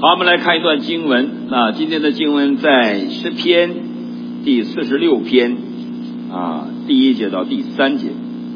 好，我们来看一段经文。今天的经文在诗篇第46篇第1节到第3节。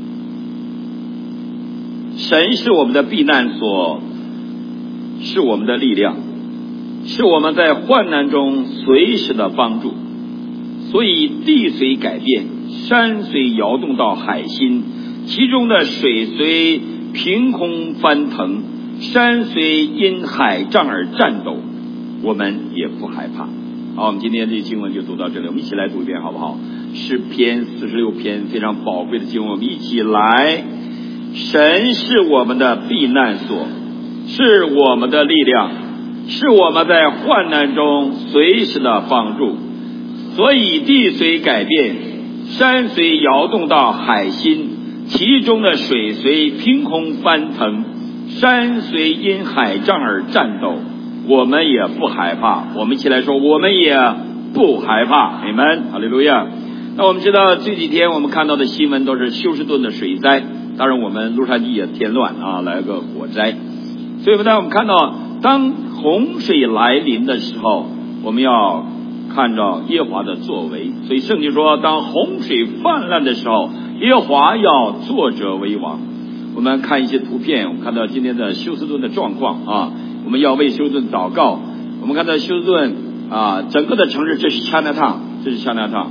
神是我们的避难所，是我们的力量，是我们在患难中随时的帮助。所以地虽改变，山虽摇动到海心，其中的水虽凭空翻腾，山虽因海涨而颤抖，我们也不害怕。好，我们今天这经文就读到这里，我们一起来读一遍好不好？诗篇46篇非常宝贵的经文，我们一起来。神是我们的避难所，是我们的力量，是我们在患难中随时的帮助。所以地虽改变，山虽摇动到海心，其中的水虽凭空翻腾，山虽因海涨而颤抖，我们也不害怕。我们一起来说，我们也不害怕。阿们，哈利路亚。那我们知道这几天我们看到的新闻都是休斯顿的水灾，当然我们洛杉矶也添乱来个火灾。所以当我们看到当洪水来临的时候，我们要看到耶和华的作为。所以圣经说，当洪水泛滥的时候，耶和华要坐着为王。我们看一些图片，我们看到今天的休斯顿的状况我们要为休斯顿祷告。我们看到休斯顿整个的城市，这是 Chinatown，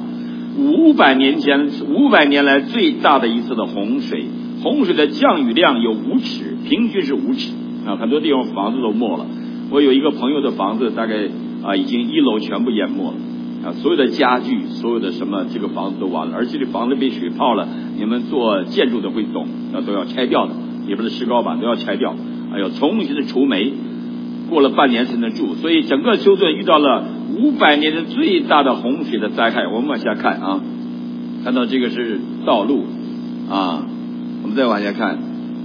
500年来最大的一次的洪水。洪水的降雨量有5尺，平均是5尺很多地方房子都没了。我有一个朋友的房子大概已经1楼全部淹没了所有的家具，所有的什么，这个房子都完了。而且这房子被水泡了，你们做建筑的会懂都要拆掉的，里边的石膏板都要拆掉，要重新的除霉，过了半年才能住。所以整个休斯顿遇到了500年的最大的洪水的灾害。我们往下看看到这个是道路我们再往下看，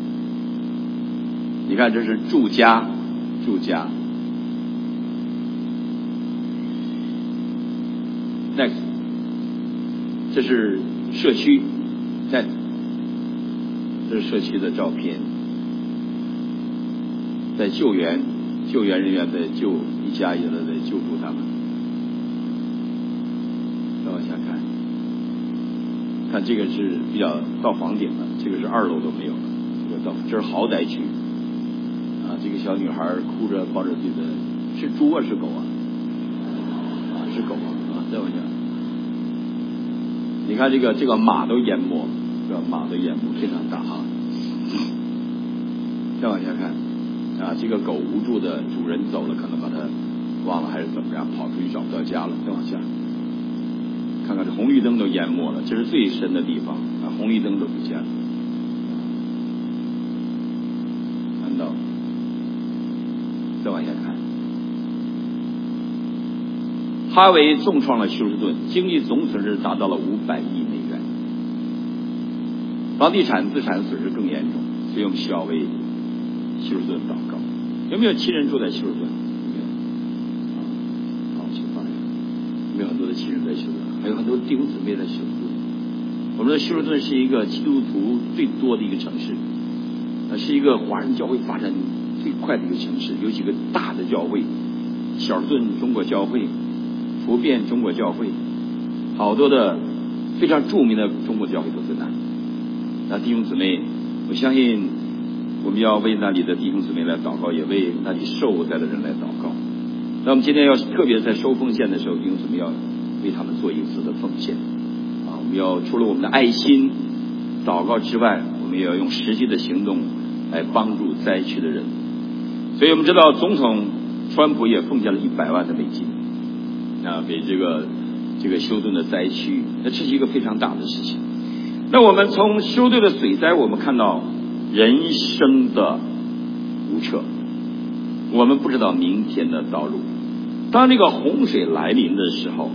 你看这是住家next， 这是社区，这是社区的照片，在救援人员在救一家一家的在救助他们。再往下看这个是比较到房顶了，这个是2楼都没有了，这是豪宅区这个小女孩哭着抱着自己的，是猪是狗是狗再往下，你看这个马都淹没了，非常大再往下看这个狗无助的主人走了，可能把它忘了还是怎么样，跑出去找不到家了。再往下看看，这红绿灯都淹没了，这是最深的地方红绿灯都不见了。看到，再往下看，哈维重创了休斯顿，经济总损失达到了500亿美元，房地产资产损失更严重。所以我们需要为休斯顿祷告。有没有亲人住在休斯顿？没有好，请放下。有没有很多的亲人在休斯顿？还有很多弟兄姊妹在休斯顿。我们的休斯顿是一个基督徒最多的一个城市，是一个华人教会发展最快的一个城市，有几个大的教会，小顿中国教会、福变中国教会，好多的非常著名的中国教会都在那里。弟兄姊妹，我相信我们要为那里的弟兄姊妹来祷告，也为那里受灾的人来祷告。那我们今天要特别在收奉献的时候，弟兄姊妹要为他们做一次的奉献我们要除了我们的爱心祷告之外，我们也要用实际的行动来帮助灾区的人。所以我们知道总统川普也奉献了100万的美金给这个休斯顿的灾区，这是一个非常大的事情。那我们从休斯顿的水灾，我们看到人生的无测，我们不知道明天的道路。当这个洪水来临的时候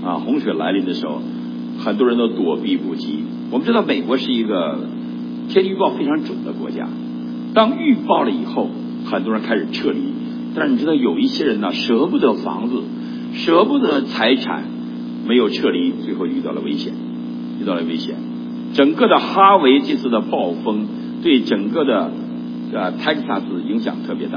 很多人都躲避不及。我们知道美国是一个天气预报非常准的国家，当预报了以后，很多人开始撤离。但是你知道有一些人舍不得房子，舍不得财产，没有撤离，最后遇到了危险。整个的哈维这次的暴风对整个的泰克萨斯影响特别大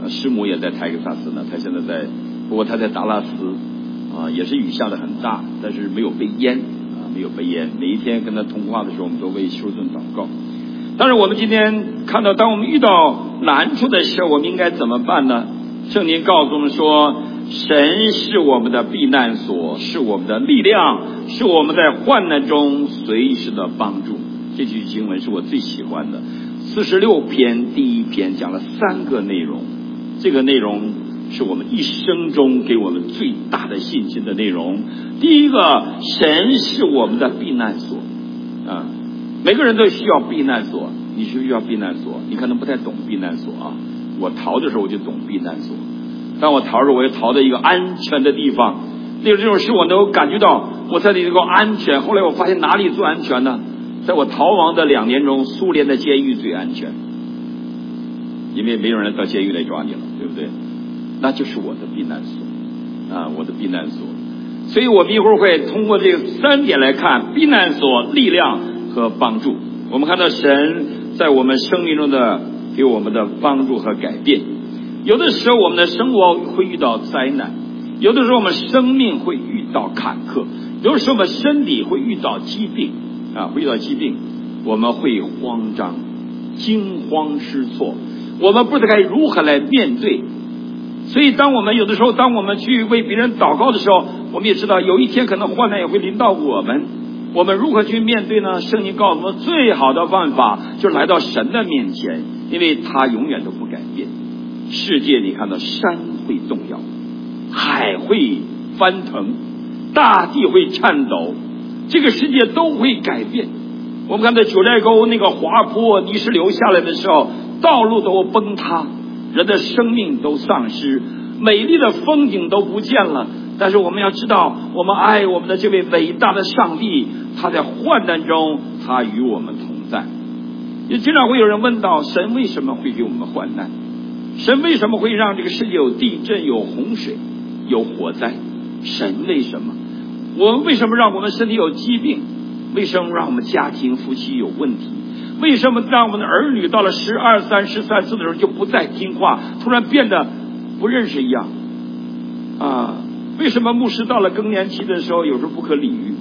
师母也在泰克萨斯呢，他现在在，不过他在达拉斯也是雨下的很大，但是没有被淹没有被淹。每一天跟他通话的时候，我们都为休斯顿祷告。但是我们今天看到，当我们遇到难处的时候，我们应该怎么办呢？圣经告诉我们说，神是我们的避难所，是我们的力量，是我们在患难中随时的帮助。这句经文是我最喜欢的。46篇第1篇讲了3个内容，这个内容是我们一生中给我们最大的信心的内容。第一个，神是我们的避难所每个人都需要避难所。你需不需要避难所？你可能不太懂避难所我逃的时候我就懂避难所，当我逃的时候我就逃到一个安全的地方，这种事我能够感觉到我在这个安全。后来我发现哪里最安全呢？在我逃亡的2年中，苏联的监狱最安全，因为没有人到监狱来抓你了，对不对？那就是我的避难所我的避难所。所以我们一会儿会通过这3点来看避难所、力量和帮助。我们看到神在我们生命中的给我们的帮助和改变。有的时候我们的生活会遇到灾难，有的时候我们生命会遇到坎坷，有的时候我们身体会遇到疾病会遇到疾病，我们会慌张、惊慌失措，我们不知道该如何来面对。所以当我们有的时候，当我们去为别人祷告的时候，我们也知道有一天可能患难也会临到我们，我们如何去面对呢？圣经告诉我们，最好的办法就是来到神的面前，因为他永远都不改变。世界你看到山会动摇，海会翻腾，大地会颤抖，这个世界都会改变。我们看到九寨沟那个滑坡泥石流下来的时候，道路都崩塌，人的生命都丧失，美丽的风景都不见了。但是我们要知道，我们爱我们的这位伟大的上帝，他在患难中他与我们同在。也经常会有人问到，神为什么会给我们患难？神为什么会让这个世界有地震、有洪水、有火灾？神为什么？我们为什么让我们身体有疾病？为什么让我们家庭夫妻有问题？为什么让我们的儿女到了12、3、13、14的时候就不再听话，突然变得不认识一样为什么牧师到了更年期的时候有时候不可理喻？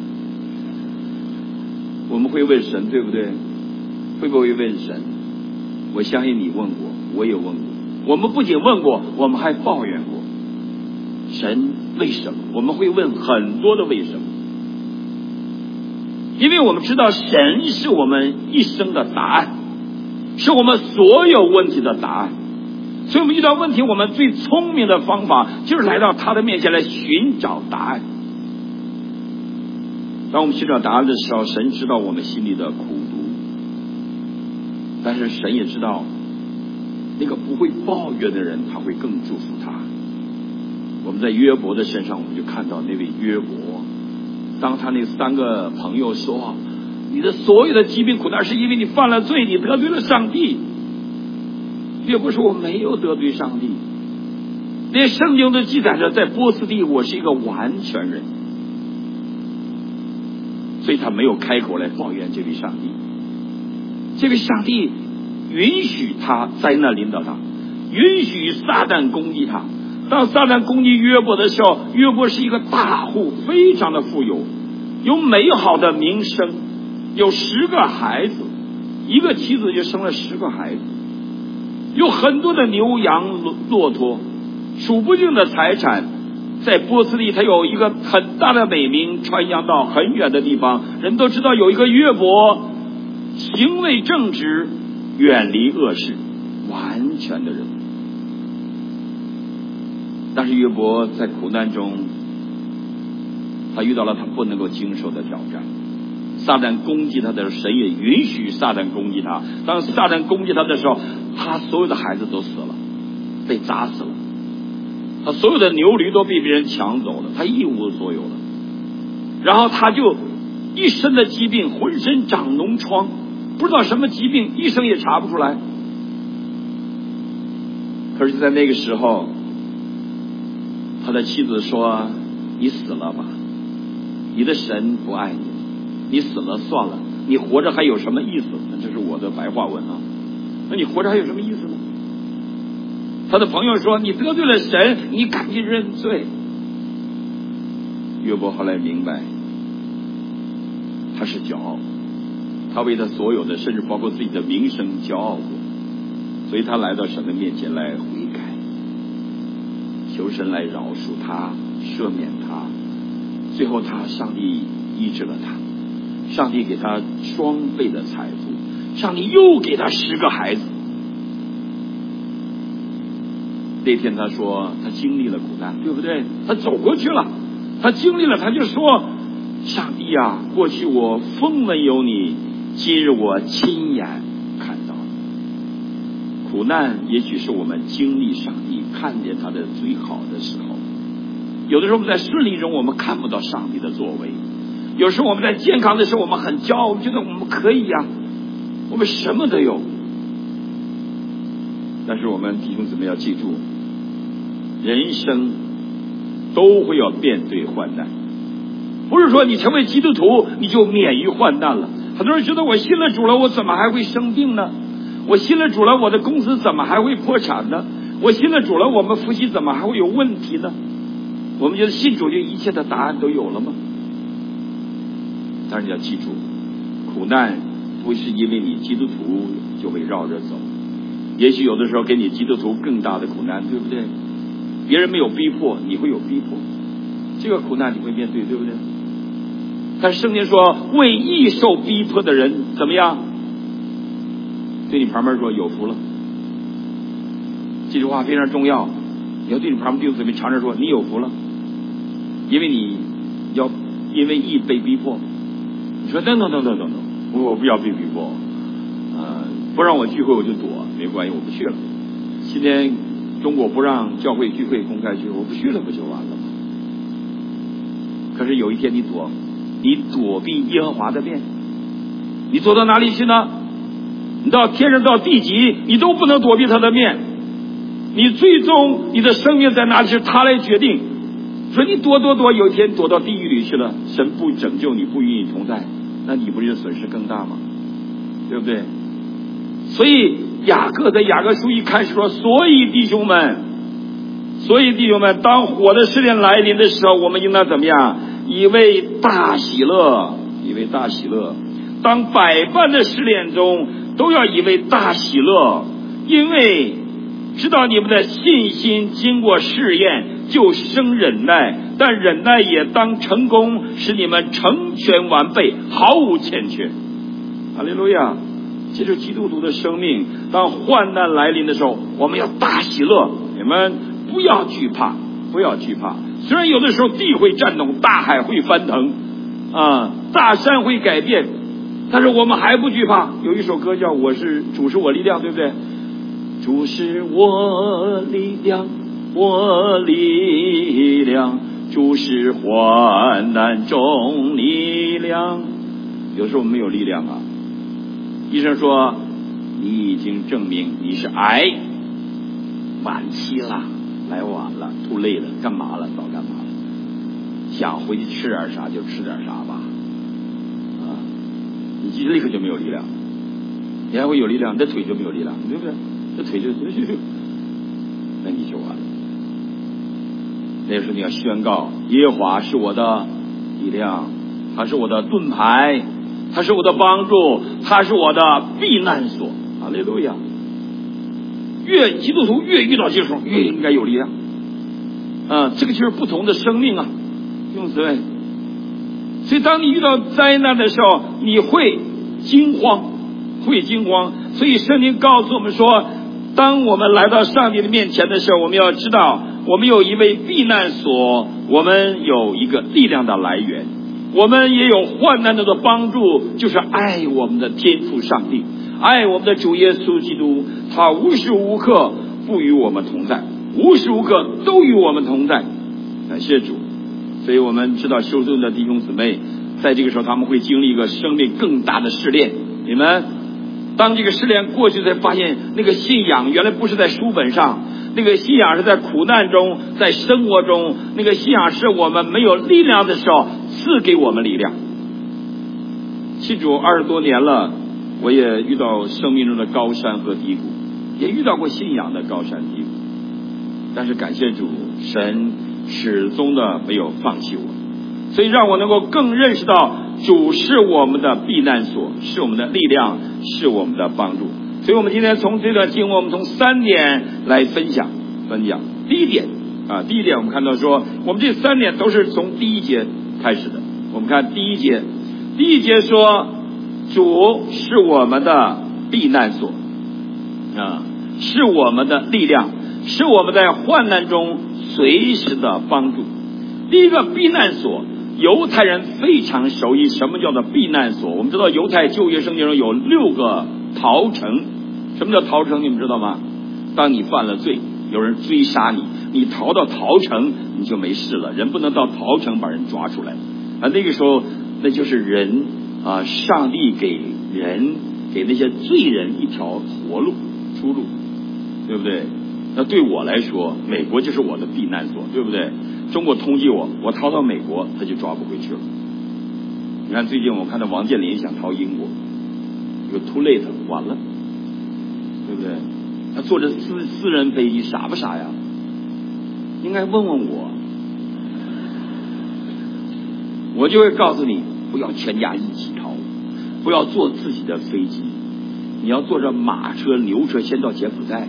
我们会问神，对不对？会不会问神？我相信你问过，我也问过。我们不仅问过，我们还抱怨过。神为什么？我们会问很多的为什么，因为我们知道神是我们一生的答案，是我们所有问题的答案。所以我们遇到问题，我们最聪明的方法就是来到他的面前来寻找答案。当我们寻找答案的时候，神知道我们心里的苦毒，但是神也知道那个不会抱怨的人，他会更祝福他。我们在约伯的身上，我们就看到那位约伯，当他那3个朋友说你的所有的疾病苦难是因为你犯了罪，你得罪了上帝。约伯说我没有得罪上帝，连圣经都记载着在波斯地我是一个完全人，所以他没有开口来抱怨这位上帝。这位上帝允许他灾难临到他，允许撒旦攻击他。当撒旦攻击约伯的时候，约伯是一个大户，非常的富有，有美好的名声，有10个孩子，一个妻子就生了10个孩子，有很多的牛羊骆驼，数不尽的财产。在波斯地他有一个很大的美名，传扬到很远的地方，人都知道有一个约伯，行为正直，远离恶事，完全的人。但是约伯在苦难中，他遇到了他不能够经受的挑战。撒旦攻击他的时候，神也允许撒旦攻击他。当撒旦攻击他的时候，他所有的孩子都死了，被砸死了，他所有的牛驴都被别人抢走了，他一无所有了。然后他就一身的疾病，浑身长脓疮，不知道什么疾病，医生也查不出来。可是就在那个时候，他的妻子说你死了吧，你的神不爱你，你死了算了，你活着还有什么意思？这是我的白话文那你活着还有什么意思呢？ 他的朋友说：“你得罪了神，你赶紧认罪。”约伯后来明白，他是骄傲，他为他所有的，甚至包括自己的名声骄傲过，所以他来到神的面前来悔改，求神来饶恕他，赦免他。最后上帝医治了他，上帝给他双倍的财富，上帝又给他10个孩子。那天他说他经历了苦难，对不对？他走过去了，他经历了，他就说：“上帝啊，过去我风闻有你，今日我亲眼看到了。”苦难也许是我们经历上帝看见他的最好的时候。有的时候我们在顺利中我们看不到上帝的作为，有时候我们在健康的时候我们很骄傲，我们觉得我们可以呀，我们什么都有。但是我们弟兄姊妹要记住，人生都会要面对患难，不是说你成为基督徒你就免于患难了。很多人觉得我信了主了，我怎么还会生病呢？我信了主了，我的公司怎么还会破产呢？我信了主了，我们夫妻怎么还会有问题呢？我们觉得信主就一切的答案都有了吗？但是你要记住，苦难不是因为你基督徒就会绕着走，也许有的时候给你基督徒更大的苦难，对不对？别人没有逼迫，你会有逼迫，这个苦难你会面对，对不对？但是圣经说，为义受逼迫的人怎么样？对你旁边说有福了。这句话非常重要，你要对你旁边弟兄姊妹常常说你有福了，因为你要因为义被逼迫。你说等，我不要被逼迫，不让我聚会我就躲，没关系，我不去了。今天中国不让教会聚会公开聚会，我不去了，不就完了吗？可是有一天你躲避耶和华的面，你躲到哪里去呢？你到天上到地极，你都不能躲避他的面。你最终你的生命在哪里是他来决定。说你躲，有一天躲到地狱里去了，神不拯救你，不与你同在，那你不是损失更大吗？对不对？所以雅各在雅各书一开始说，所以弟兄们，当火的试炼来临的时候，我们应当怎么样？以为大喜乐。当百般的试炼中，都要以为大喜乐，因为知道你们的信心经过试验，就生忍耐，但忍耐也当成功，使你们成全完备，毫无欠缺。哈利路亚！这就是基督徒的生命。当患难来临的时候，我们要大喜乐。你们不要惧怕。虽然有的时候地会颤动，大海会翻腾，大山会改变，但是我们还不惧怕。有一首歌叫主是我力量，对不对？主是我力量，主是患难中力量。有时候我们没有力量啊，医生说你已经证明你是癌晚期了，来晚了，too late了，干嘛了？早干嘛了？想回去吃点啥就吃点啥吧，你立刻就没有力量，你还会有力量，你的腿就没有力量，对不对？这腿就那你就完了。那时候你要宣告，耶和华是我的力量，他是我的盾牌，他是我的帮助，他是我的避难所。哈利路亚！基督徒越遇到这种越应该有力量，这个就是不同的生命啊，弟兄姊妹。所以当你遇到灾难的时候，你会惊慌。所以圣经告诉我们说，当我们来到上帝的面前的时候，我们要知道，我们有一位避难所，我们有一个力量的来源，我们也有患难中的帮助，就是爱我们的天父上帝，爱我们的主耶稣基督，他无时无刻不与我们同在，无时无刻都与我们同在。感谢主。所以我们知道修正的弟兄姊妹在这个时候他们会经历一个生命更大的试炼。你们当这个试炼过去才发现，那个信仰原来不是在书本上，那个信仰是在苦难中，在生活中，那个信仰是我们没有力量的时候赐给我们力量。信主20多年了，我也遇到生命中的高山和低谷，也遇到过信仰的高山低谷。 但是感谢主，神始终的没有放弃我，所以让我能够更认识到主是我们的避难所，是我们的力量，是我们的帮助。所以我们今天从这段经文，我们从3点来分享。第一点我们看到说，我们这3点都是从第1节开始的。我们看第一节说，主是我们的避难所是我们的力量，是我们在患难中随时的帮助。第一个避难所，犹太人非常熟悉什么叫做避难所。我们知道犹太旧约圣经中有6个逃城。什么叫逃城？你们知道吗？当你犯了罪，有人追杀你，你逃到逃城，你就没事了。人不能到逃城把人抓出来那个时候那就是人上帝给那些罪人一条活路出路，对不对？那对我来说，美国就是我的避难所，对不对？中国通缉我逃到美国，他就抓不回去了。你看最近我看到王健林想逃英国，这个 too late， 晚了，对不对？他坐着私人飞机，傻不傻呀？应该问问我就会告诉你，不要全家一起逃，不要坐自己的飞机，你要坐着马车牛车先到柬埔寨，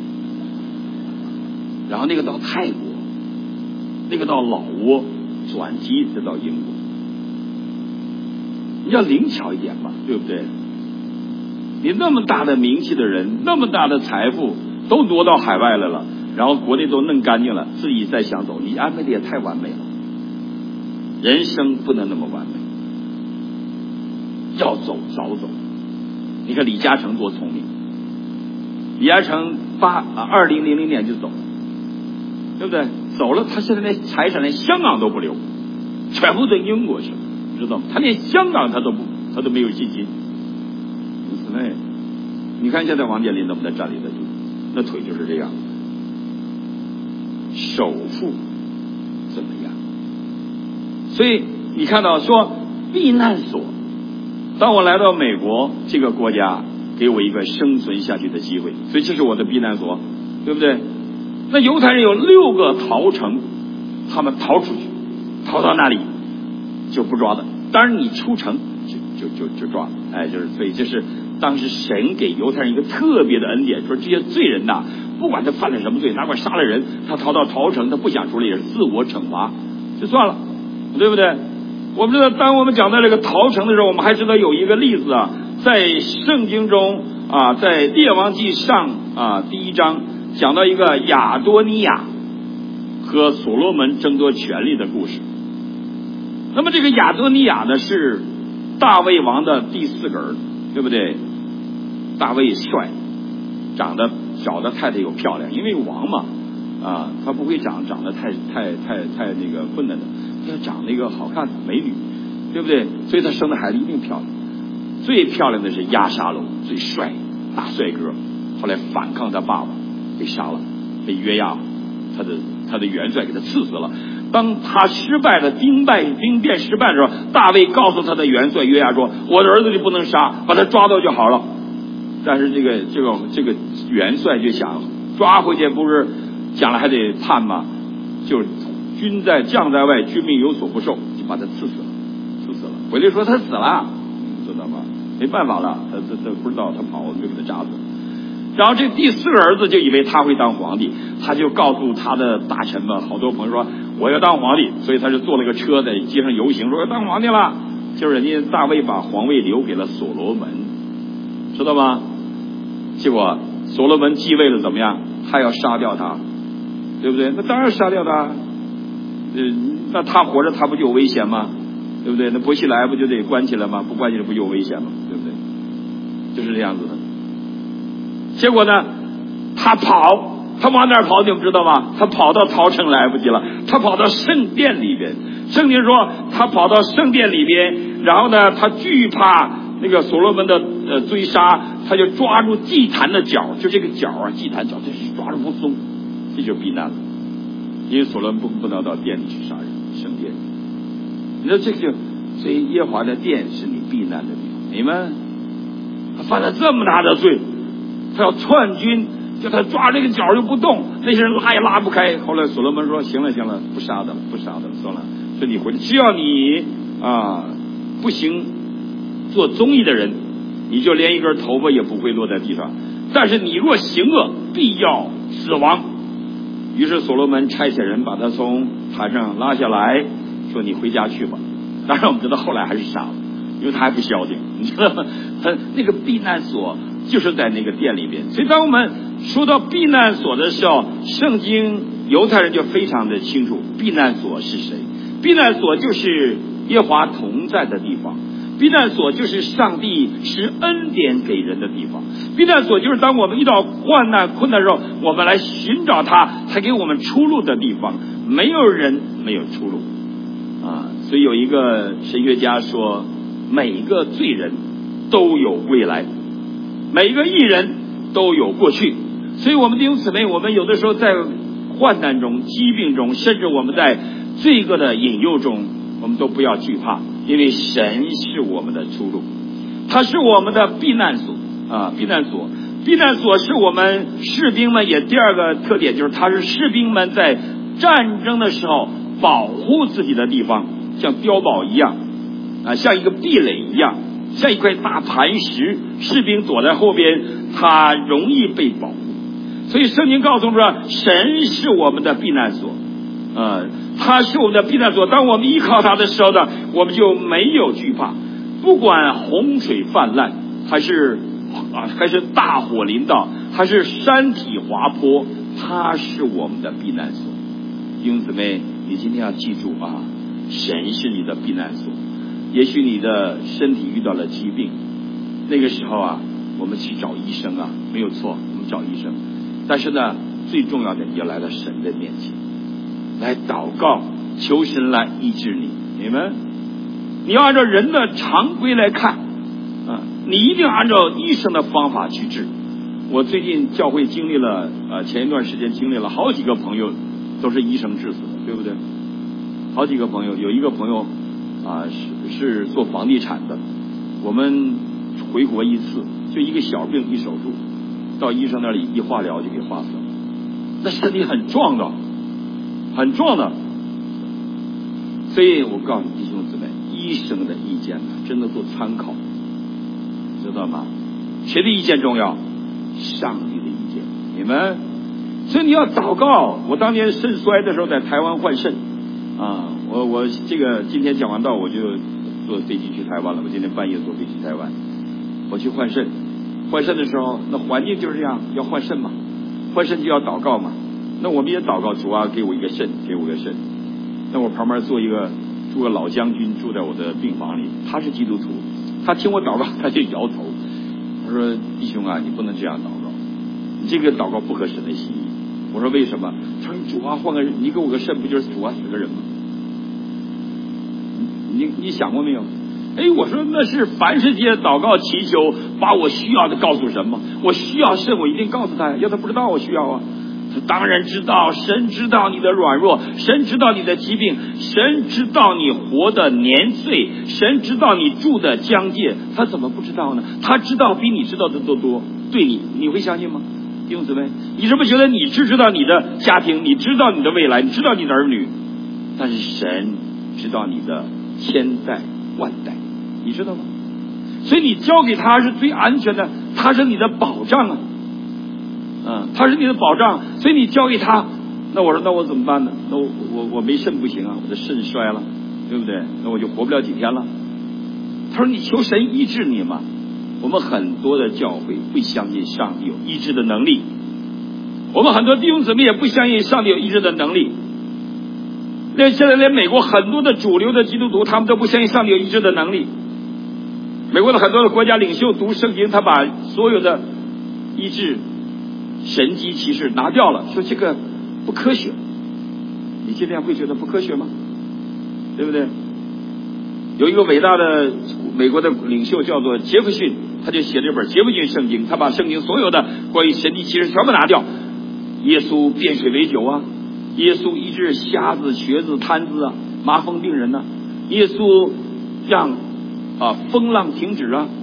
然后那个到泰国，那个到老挝，转机再到英国。你要灵巧一点吧，对不对？你那么大的名气的人，那么大的财富都挪到海外来了，然后国内都弄干净了，自己再想走，你安排的也太完美了。人生不能那么完美，要走早走。你看李嘉诚多聪明，李嘉诚2000年就走了，对不对？走了，他现在连财产连香港都不留，全部到英国去了，知道吗？他连香港他都没有信心。你看现在王健林能不能站立得住？那腿就是这样。首富怎么样？所以你看到说避难所，当我来到美国这个国家，给我一个生存下去的机会，所以这是我的避难所，对不对？那犹太人有6个逃城，他们逃出去，逃到那里就不抓的。当然你出城就抓，所以这是当时神给犹太人一个特别的恩典，说这些罪人呐，不管他犯了什么罪，哪怕杀了人，他逃到逃城，他不想出来也是自我惩罚，就算了，对不对？我们知道，当我们讲到这个逃城的时候，我们还知道有一个例子在圣经中在列王记上第1章讲到一个亚多尼亚和所罗门争夺权力的故事。那么这个亚多尼亚呢，是大卫王的第4个儿子，对不对？大卫帅，找的太太又漂亮，因为王嘛他不会长得太那个困难的，他要长那个好看的美女，对不对？所以他生的孩子一定漂亮。最漂亮的是押沙龙，最帅大帅哥，后来反抗他爸爸，被杀了，被约押他的元帅给他刺死了。当他失败了，兵变失败的时候，大卫告诉他的元帅约押说：“我的儿子你不能杀，把他抓到就好了。”但是这个元帅就想，抓回去不是将来还得判吗？就将在外，军命有所不受，就把他刺死了。回来说他死了，知道吗？没办法了，他不知道他跑，就给他炸死了。然后这第4个儿子就以为他会当皇帝，他就告诉他的大臣们，好多朋友说我要当皇帝，所以他就坐了个车在街上游行，说要当皇帝了。就是人家大卫把皇位留给了所罗门，知道吗？结果所罗门继位了怎么样？他要杀掉他，对不对？那当然杀掉他。那他活着他不就有危险吗？对不对？那薄熙来不就得关起来吗？不关起来不就有危险吗？对不对？就是这样子的。结果呢，他往哪儿跑？你们知道吗？他跑到逃城来不及了，他跑到圣殿里边。圣经说他跑到圣殿里边，然后呢，他惧怕那个所罗门的追杀，他就抓住祭坛的角，就这个角祭坛角，这是抓着不松，这就避难了。因为所罗门不能到殿里去杀人，圣殿。你说这就，所以耶和华的殿是你避难的地方。你们他犯了这么大的罪，他要篡军， 叫他抓这个脚就不动，那些人拉也拉不开。后来所罗门说：“行了，不杀的了，算了。说你回去，只要你不行做综艺的人，你就连一根头发也不会落在地上。但是你若行恶，必要死亡。”于是所罗门差遣人把他从坛上拉下来，说：“你回家去吧。”当然我们知道后来还是杀了，因为他还不消停，你知道吗？他那个避难所就是在那个殿里边。所以当我们说到避难所的时候，圣经犹太人就非常的清楚避难所是谁。避难所就是耶和华同在的地方，避难所就是上帝施恩典给人的地方，避难所就是当我们遇到患难困难的时候，我们来寻找他才给我们出路的地方。没有人没有出路所以有一个神学家说，每一个罪人都有未来，每一个义人都有过去。所以我们弟兄姊妹，我们有的时候在患难中、疾病中，甚至我们在罪恶的引诱中，我们都不要惧怕，因为神是我们的出路，他是我们的避难所避难所是我们士兵们也第二个特点，就是他是士兵们在战争的时候保护自己的地方，像碉堡一样像一个壁垒一样，像一块大磐石，士兵躲在后边，他容易被保护。所以圣经告诉我们说，神是我们的避难所他是我们的避难所。当我们依靠他的时候呢，我们就没有惧怕，不管洪水泛滥，还是大火临到，还是山体滑坡，他是我们的避难所。弟兄姊妹，你今天要记住神是你的避难所。也许你的身体遇到了疾病，那个时候我们去找医生没有错，我们找医生。但是呢，最重要的你要来到神的面前来祷告，求神来医治你。你们你要按照人的常规来看你一定要按照医生的方法去治。我最近教会经历了前一段时间经历了好几个朋友都是医生治死的，对不对？好几个朋友，有一个朋友是做房地产的，我们回国一次，就一个小病一手术，到医生那里一化疗就给化死了。那身体很壮的，所以我告诉弟兄姊妹，医生的意见真的做参考，知道吗？谁的意见重要？上帝的意见。你们，所以你要祷告。我当年肾衰的时候在台湾换肾我这个今天讲完道我就坐飞机去台湾了。我今天半夜坐飞机去台湾，我去换肾的时候，那环境就是这样，要换肾嘛，换肾就要祷告嘛。那我们也祷告，主给我一个肾，给我个肾。那我旁边住个老将军，住在我的病房里，他是基督徒，他听我祷告他就摇头，他说：“弟兄你不能这样祷告，你这个祷告不合神的心意。”我说：“为什么？”他说：“主换个，你给我个肾，不就是主死个人吗？你想过没有？”我说那是凡世界祷告祈求，把我需要的告诉神嘛。我需要肾，我一定告诉他，要他不知道我需要他当然知道，神知道你的软弱，神知道你的疾病，神知道你活的年岁，神知道你住的疆界，他怎么不知道呢？他知道比你知道的都多。对你会相信吗？弟兄姊妹，你是不是觉得你只知道你的家庭，你知道你的未来，你知道你的儿女，但是神知道你的千代万代，你知道吗？所以你交给他是最安全的，他是你的保障他是你的保障，所以你交给他。那我说那我怎么办呢？那我没肾不行我的肾衰了，对不对？那我就活不了几天了。他说你求神医治你嘛。我们很多的教会不相信上帝有医治的能力，我们很多弟兄姊妹也不相信上帝有医治的能力。现在连美国很多的主流的基督徒，他们都不相信上帝有医治的能力。美国的很多的国家领袖读圣经，他把所有的医治神迹奇事拿掉了，说这个不科学。你今天会觉得不科学吗？对不对？有一个伟大的美国的领袖叫做杰弗逊，他就写这本杰弗逊圣经，他把圣经所有的关于神迹奇事全部拿掉。耶稣变水为酒耶稣医治瞎子瘸子瘫子麻风病人耶稣让风浪停止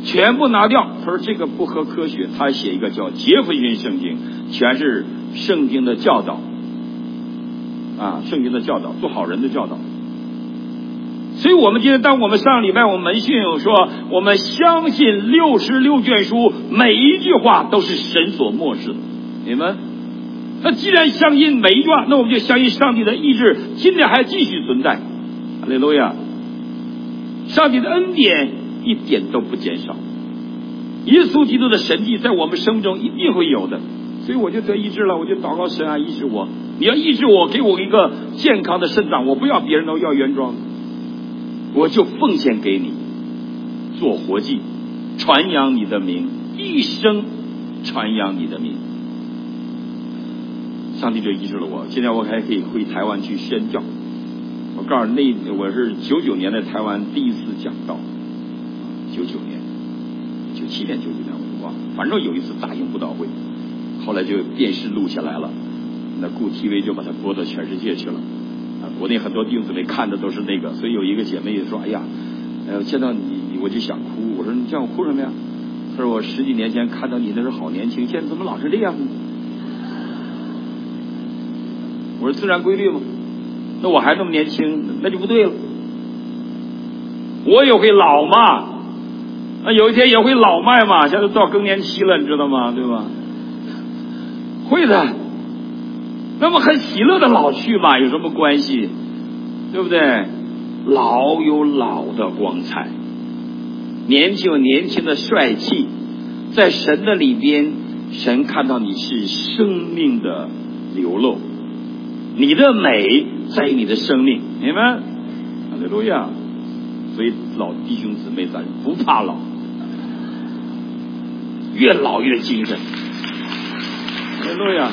全部拿掉。他说这个不合科学，他写一个叫杰弗逊圣经，全是圣经的教导圣经的教导，做好人的教导。所以我们今天当我们上礼拜我们门训说，我们相信66卷书每一句话都是神所默示的，你们那既然相信每一句话，那我们就相信上帝的意志今天还继续存在。哈利路亚！上帝的恩典一点都不减少，耶稣基督的神迹在我们生命中一定会有的。所以我就得医治了，我就祷告神啊，医治我，你要医治我，给我一个健康的肾脏，我不要别人都要原装，我就奉献给你做活祭，传扬你的名，一生传扬你的名。上帝就医治了我，现在我还可以回台湾去宣教。我告诉你，我是99年在台湾第一次讲道，99年、97年、99年我都忘了，反正有一次大型布道会，后来就电视录下来了，那顾 TV 就把它播到全世界去了。国内很多弟兄姊妹看的都是那个，所以有一个姐妹就说：“哎呀，见到你我就想哭。”我说：“你叫我哭什么呀？”她说：“我10几年前看到你那时候好年轻，现在怎么老是这样呢？”我说：“自然规律嘛。”那我还那么年轻，那就不对了。我也会老嘛，那有一天也会老迈嘛，现在到更年期了，你知道吗？对吧？会的。那么很喜乐的老去嘛，有什么关系？对不对？老有老的光彩，年轻有年轻的帅气，在神的里边，神看到你是生命的流露，你的美在于你的生命，明白？哈利路亚！所以老弟兄姊妹咱不怕老，越老越精神。哈利路亚！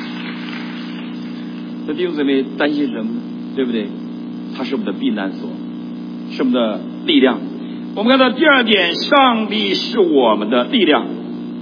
那弟兄姊妹担心什么呢？对不对？他是我们的避难所，是我们的力量。我们看到第二点，上帝是我们的力量。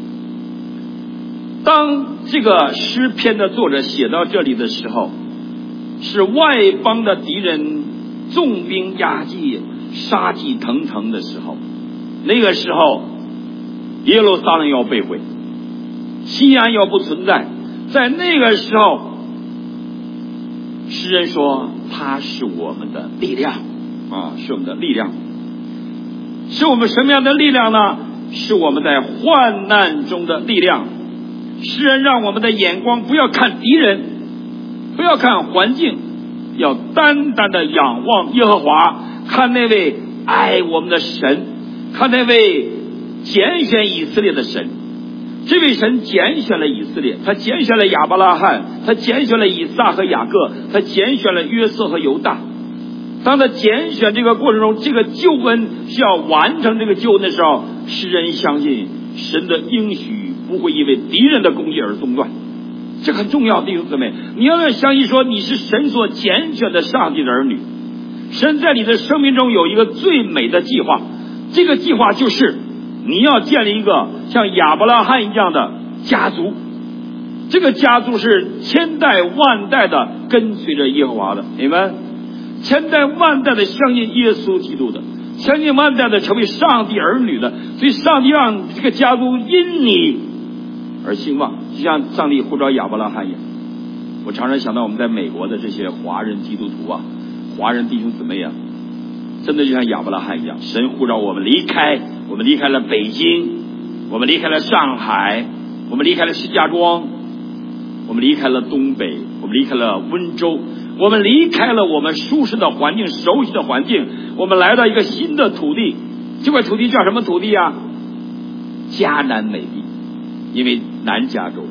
当这个诗篇的作者写到这里的时候，是外邦的敌人重兵压境、杀气腾腾的时候，那个时候耶路撒冷要被毁，西安要不存在，在那个时候诗人说他是我们的力量是我们的力量。是我们什么样的力量呢？是我们在患难中的力量。诗人让我们的眼光不要看敌人，不要看环境，要单单的仰望耶和华，看那位爱我们的神，看那位拣选以色列的神。这位神拣选了以色列，他拣选了亚伯拉罕，他拣选了以撒和雅各，他拣选了约瑟和犹大。当他拣选这个过程中，这个救恩是要完成这个救恩的时候，诗人相信神的应许不会因为敌人的攻击而中断。这很重要，弟兄姊妹，你要相信说你是神所拣选的上帝的儿女。神在你的生命中有一个最美的计划，这个计划就是你要建立一个像亚伯拉罕一样的家族。这个家族是千代万代的跟随着耶和华的，你们千代万代的相信耶稣基督的，千代万代的成为上帝儿女的。所以上帝让这个家族因你而兴旺，就像上帝呼召亚伯拉罕一样。我常常想到我们在美国的这些华人基督徒华人弟兄姊妹真的就像亚伯拉罕一样，神呼召我们离开了北京，我们离开了上海，我们离开了石家庄，我们离开了东北，我们离开了温州，我们离开了我们舒适的环境、熟悉的环境，我们来到一个新的土地。这块土地叫什么土地啊？迦南美地，因为南加州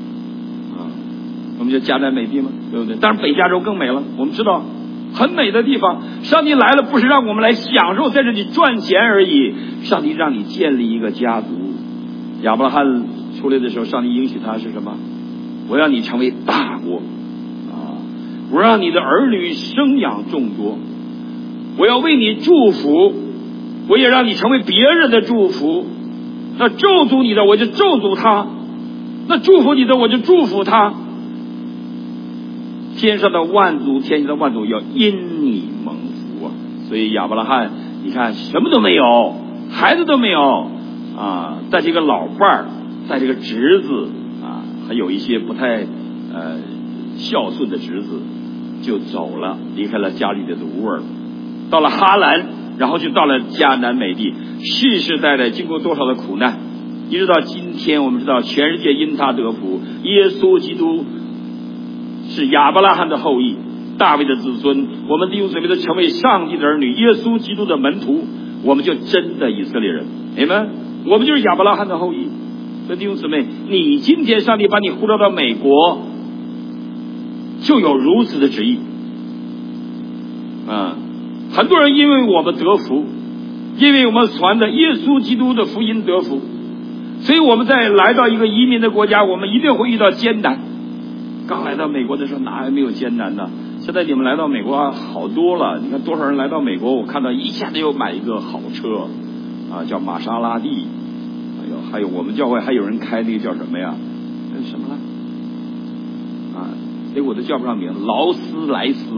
我们叫迦南美地嘛，对不对？当然北加州更美了，我们知道很美的地方。上帝来了不是让我们来享受在这里赚钱而已，上帝让你建立一个家族。亚伯拉罕出来的时候，上帝应许他是什么？我让你成为大国我让你的儿女生养众多，我要为你祝福，我也让你成为别人的祝福。那咒诅你的我就咒诅他，那祝福你的我就祝福他。天上的万族，天下的万族要因你蒙福所以亚伯拉罕你看什么都没有，孩子都没有， 在这个老伴儿，在这个侄子还有一些不太孝顺的侄子就走了，离开了家里的芦味儿，到了哈兰，然后就到了迦南美地，世世代代经过多少的苦难，一直到今天，我们知道全世界因他得福，耶稣基督是亚伯拉罕的后裔，大卫的子孙，我们弟兄姊妹都成为上帝的儿女，耶稣基督的门徒，我们就真的以色列人，你们，我们就是亚伯拉罕的后裔。所以弟兄姊妹，你今天上帝把你呼召到美国，就有如此的旨意。很多人因为我们得福，因为我们传的耶稣基督的福音得福，所以我们在来到一个移民的国家，我们一定会遇到艰难。刚来到美国的时候哪还没有艰难呢？现在你们来到美国好多了，你看多少人来到美国，我看到一下子又买一个好车叫玛莎拉蒂，还有我们教会还有人开那个叫什么呀？那什么了？那我都叫不上名字，劳斯莱斯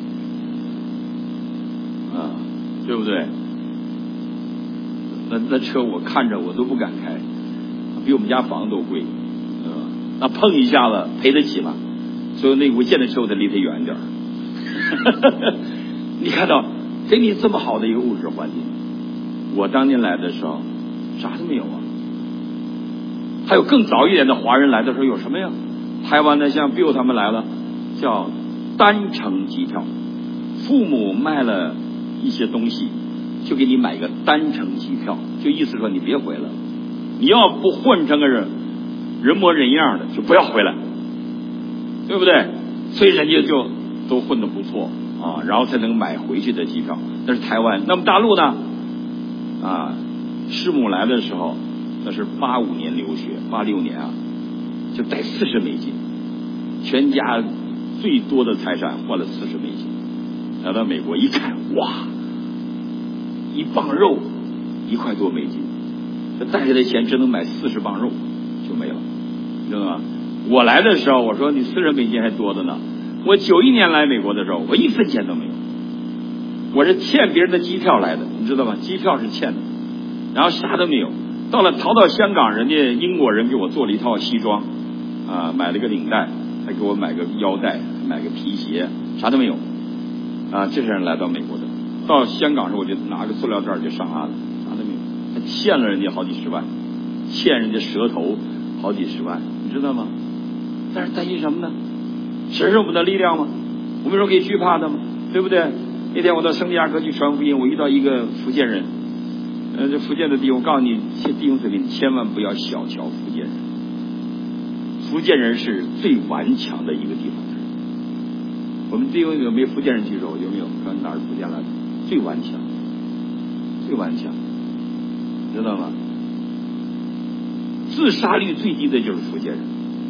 对不对？那车我看着我都不敢开，比我们家房都贵，那碰一下子赔得起吗？所以那我现在车我得离它远一点。你看到给你这么好的一个物质环境，我当年来的时候啥都没有还有更早一点的华人来的时候有什么呀？台湾的像 Bill 他们来了，叫单程机票，父母卖了一些东西，就给你买一个单程机票，就意思说你别回来了，你要不混成个人模人样的，就不要回来，对不对？所以人家就都混得不错然后才能买回去的机票。那是台湾。那么大陆呢？师母来的时候，那是85年留学，86年就带40美金，全家最多的财产换了40美金。来到美国一看，哇，1磅肉1块多美金，这带下来钱只能买40磅肉就没了，你知道吗？我来的时候我说你40美金还多的呢，我91年来美国的时候我1分钱都没有，我是欠别人的机票来的，你知道吗？机票是欠的，然后啥都没有。逃到香港，人家英国人给我做了一套西装买了个领带，还给我买个腰带，买个皮鞋，啥都没有这是人来到美国的。到香港时候我就拿个塑料袋就上岸了，啥都没有，还欠了人家好几十万，欠人家舌头好几十万，你知道吗？但是担心什么呢？神是我们的力量吗？我们有什么可以惧怕的吗？对不对？那天我到圣地亚哥去传福音，我遇到一个福建人，这福建的弟兄，我告诉你，弟兄姊妹，你千万不要小瞧福建人。福建人是最顽强的一个地方的人。我们弟兄有没有福建人举手？有没有？看哪是福建来的？最顽强，最顽强，知道吗？自杀率最低的就是福建人。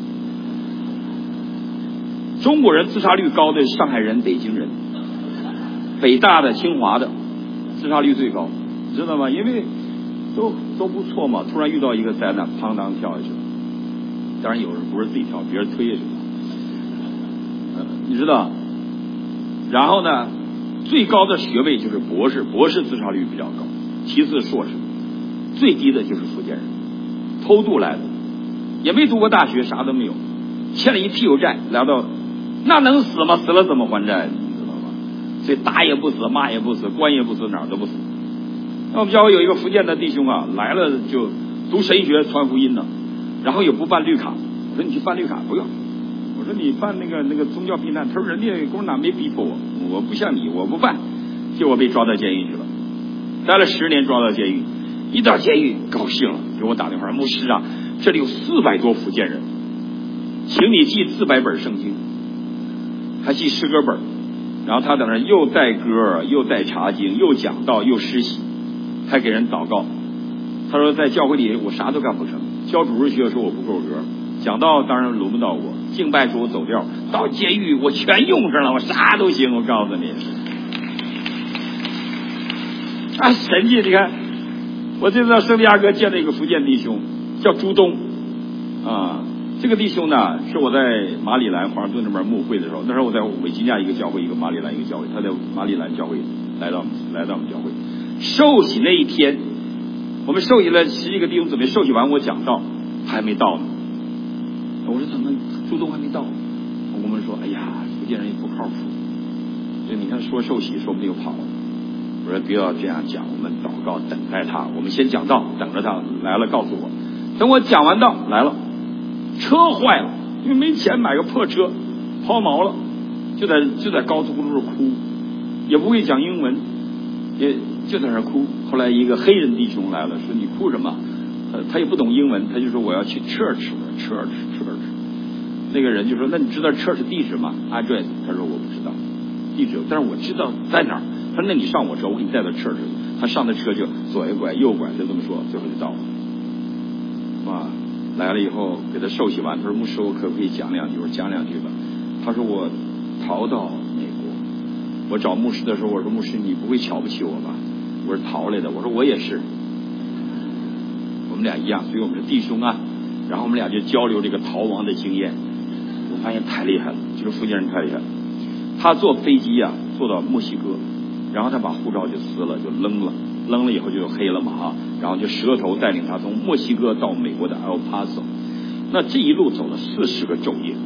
中国人自杀率高的上海人、北京人，北大的、清华的，自杀率最高，知道吗？因为都不错嘛，突然遇到一个灾难，砰当跳下去了。当然有人不是自己跳，别人推下去的，你知道。然后呢，最高的学位就是博士，博士自杀率比较高，其次硕士，最低的就是福建人，偷渡来的，也没读过大学，啥都没有，欠了一屁股债，来到那能死吗？死了怎么还债？你知道吗？所以打也不死，骂也不死，关也不死，哪儿都不死。那我们教会有一个福建的弟兄来了就读神学传福音呢，然后也不办绿卡。我说你去办绿卡不用，我说你办那个宗教避难。他说人家共产党没逼迫我不像你，我不办。结果被抓到监狱去了，待了10年，抓到监狱。一到监狱高兴了，给我打电话，牧师这里有400多福建人，请你寄400本圣经，还寄诗歌本。然后他在那又带歌又带查经又讲道又施洗，还给人祷告。他说在教会里我啥都干不成，教主日学说我不够格，讲道当然轮不到我，敬拜说我走调，到监狱我全用上了，我啥都行。我告诉你神迹！你看我这次到圣地亚哥见了一个福建弟兄叫朱东这个弟兄呢是我在马里兰华盛顿那边牧会的时候，那时候我在维吉尼亚一个教会，一个马里兰一个教会，他在马里兰教会来到我们教会受洗那一天， 我们受洗了10几个弟兄姊妹，受洗完我讲道，他还没到呢。我说怎么朱东还没到？我们说，哎呀，福建人也不靠谱，所以你看说受洗说不定又跑了。我说不要这样讲，我们祷告等待他，我们先讲道，等着他来了告诉我。等我讲完道来了，车坏了，因为没钱买个破车，抛锚了，就在高速公路上哭，也不会讲英文，也就在那哭。后来一个黑人弟兄来了，说你哭什么？他也不懂英文，他就说我要去 church。那个人就说那你知道 church 地址吗 ？address？ 他说我不知道地址，但是我知道在哪儿。他说那你上我车，我给你带到 church。他上的车就左一拐右拐，就这么说，最后就到了。哇，来了以后给他受洗完，他说牧师我可不可以讲两句？我说讲两句吧。他说我逃到美国，我找牧师的时候我说牧师你不会瞧不起我吧？我是逃来的。我说我也是，我们俩一样，所以我们是弟兄啊。然后我们俩就交流这个逃亡的经验，我发现太厉害了，就是福建人太厉害了。他坐飞机啊坐到墨西哥，然后他把护照就撕了就扔了以后就黑了嘛啊，然后就蛇头带领他从墨西哥到美国的 El Paso。 那这一路走了40个昼夜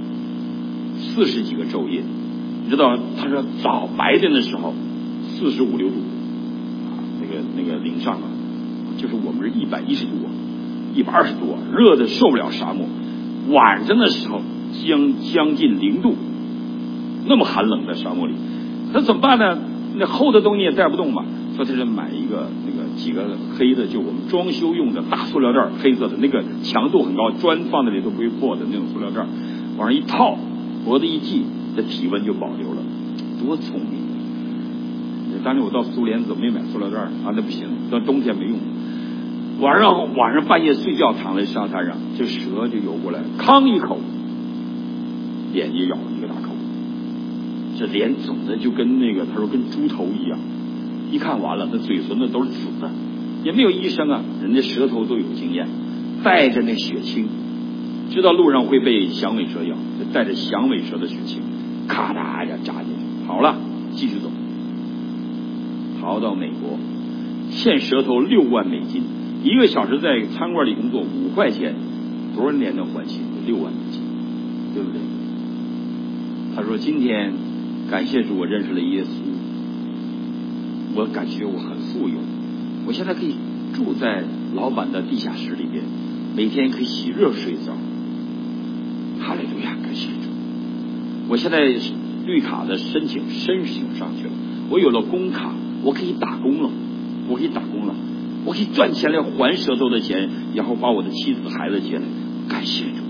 ，40几个昼夜，你知道他说早白天的时候45、6度啊，那个零上了，就是我们是110度120度，热的受不了沙漠。晚上的时候将近0度，那么寒冷的沙漠里，那怎么办呢？那厚的东西也带不动嘛，所以他就买一个几个黑的，就我们装修用的大塑料袋，黑色的，那个强度很高，砖放在里头不会破的那种塑料袋，往上一套，脖子一系，这体温就保留了，多聪明！当年我到苏联怎么没买塑料袋啊？那不行，到冬天没用。晚上半夜睡觉躺在沙滩上，这蛇就游过来，吭一口，脸就咬了一个大口，这脸肿的就跟他说跟猪头一样，一看完了，那嘴唇子都是紫的，也没有医生啊，人家舌头都有经验，带着那血清，知道路上会被响尾蛇咬，就带着响尾蛇的血清，咔嗒一下扎进去，好了，继续走，逃到美国，欠舌头6万美金。1个小时在餐馆里工作5块钱，多少年能还清？6万美金，对不对？他说今天感谢主我认识了耶稣，我感觉我很富有，我现在可以住在老板的地下室里边，每天可以洗热水澡。哈利路亚，感谢主！我现在绿卡的申请上去了，我有了工卡，我可以打工了，我可以赚钱来还舌头的钱，然后把我的妻子孩子接来，感谢主。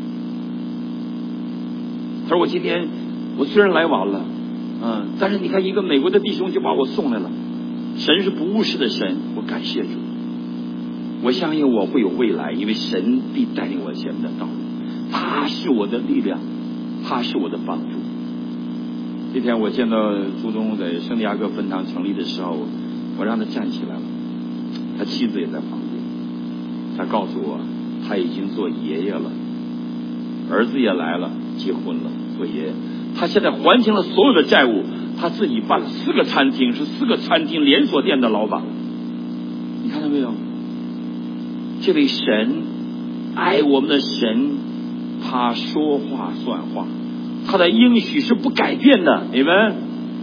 他说我今天我虽然来晚了，但是你看一个美国的弟兄就把我送来了，神是不误事的神，我感谢主。我相信我会有未来，因为神必带领我前面的道路，他是我的力量，他是我的帮助。那天我见到朱东在圣地亚哥分堂成立的时候，我让他站起来了，他妻子也在旁边，他告诉我他已经做爷爷了，儿子也来了，结婚了，做爷爷。他现在还清了所有的债务，他自己办了4个餐厅，是4个餐厅连锁店的老板。你看到没有？这位神，爱我们的神，他说话算话，他的应许是不改变的，你们。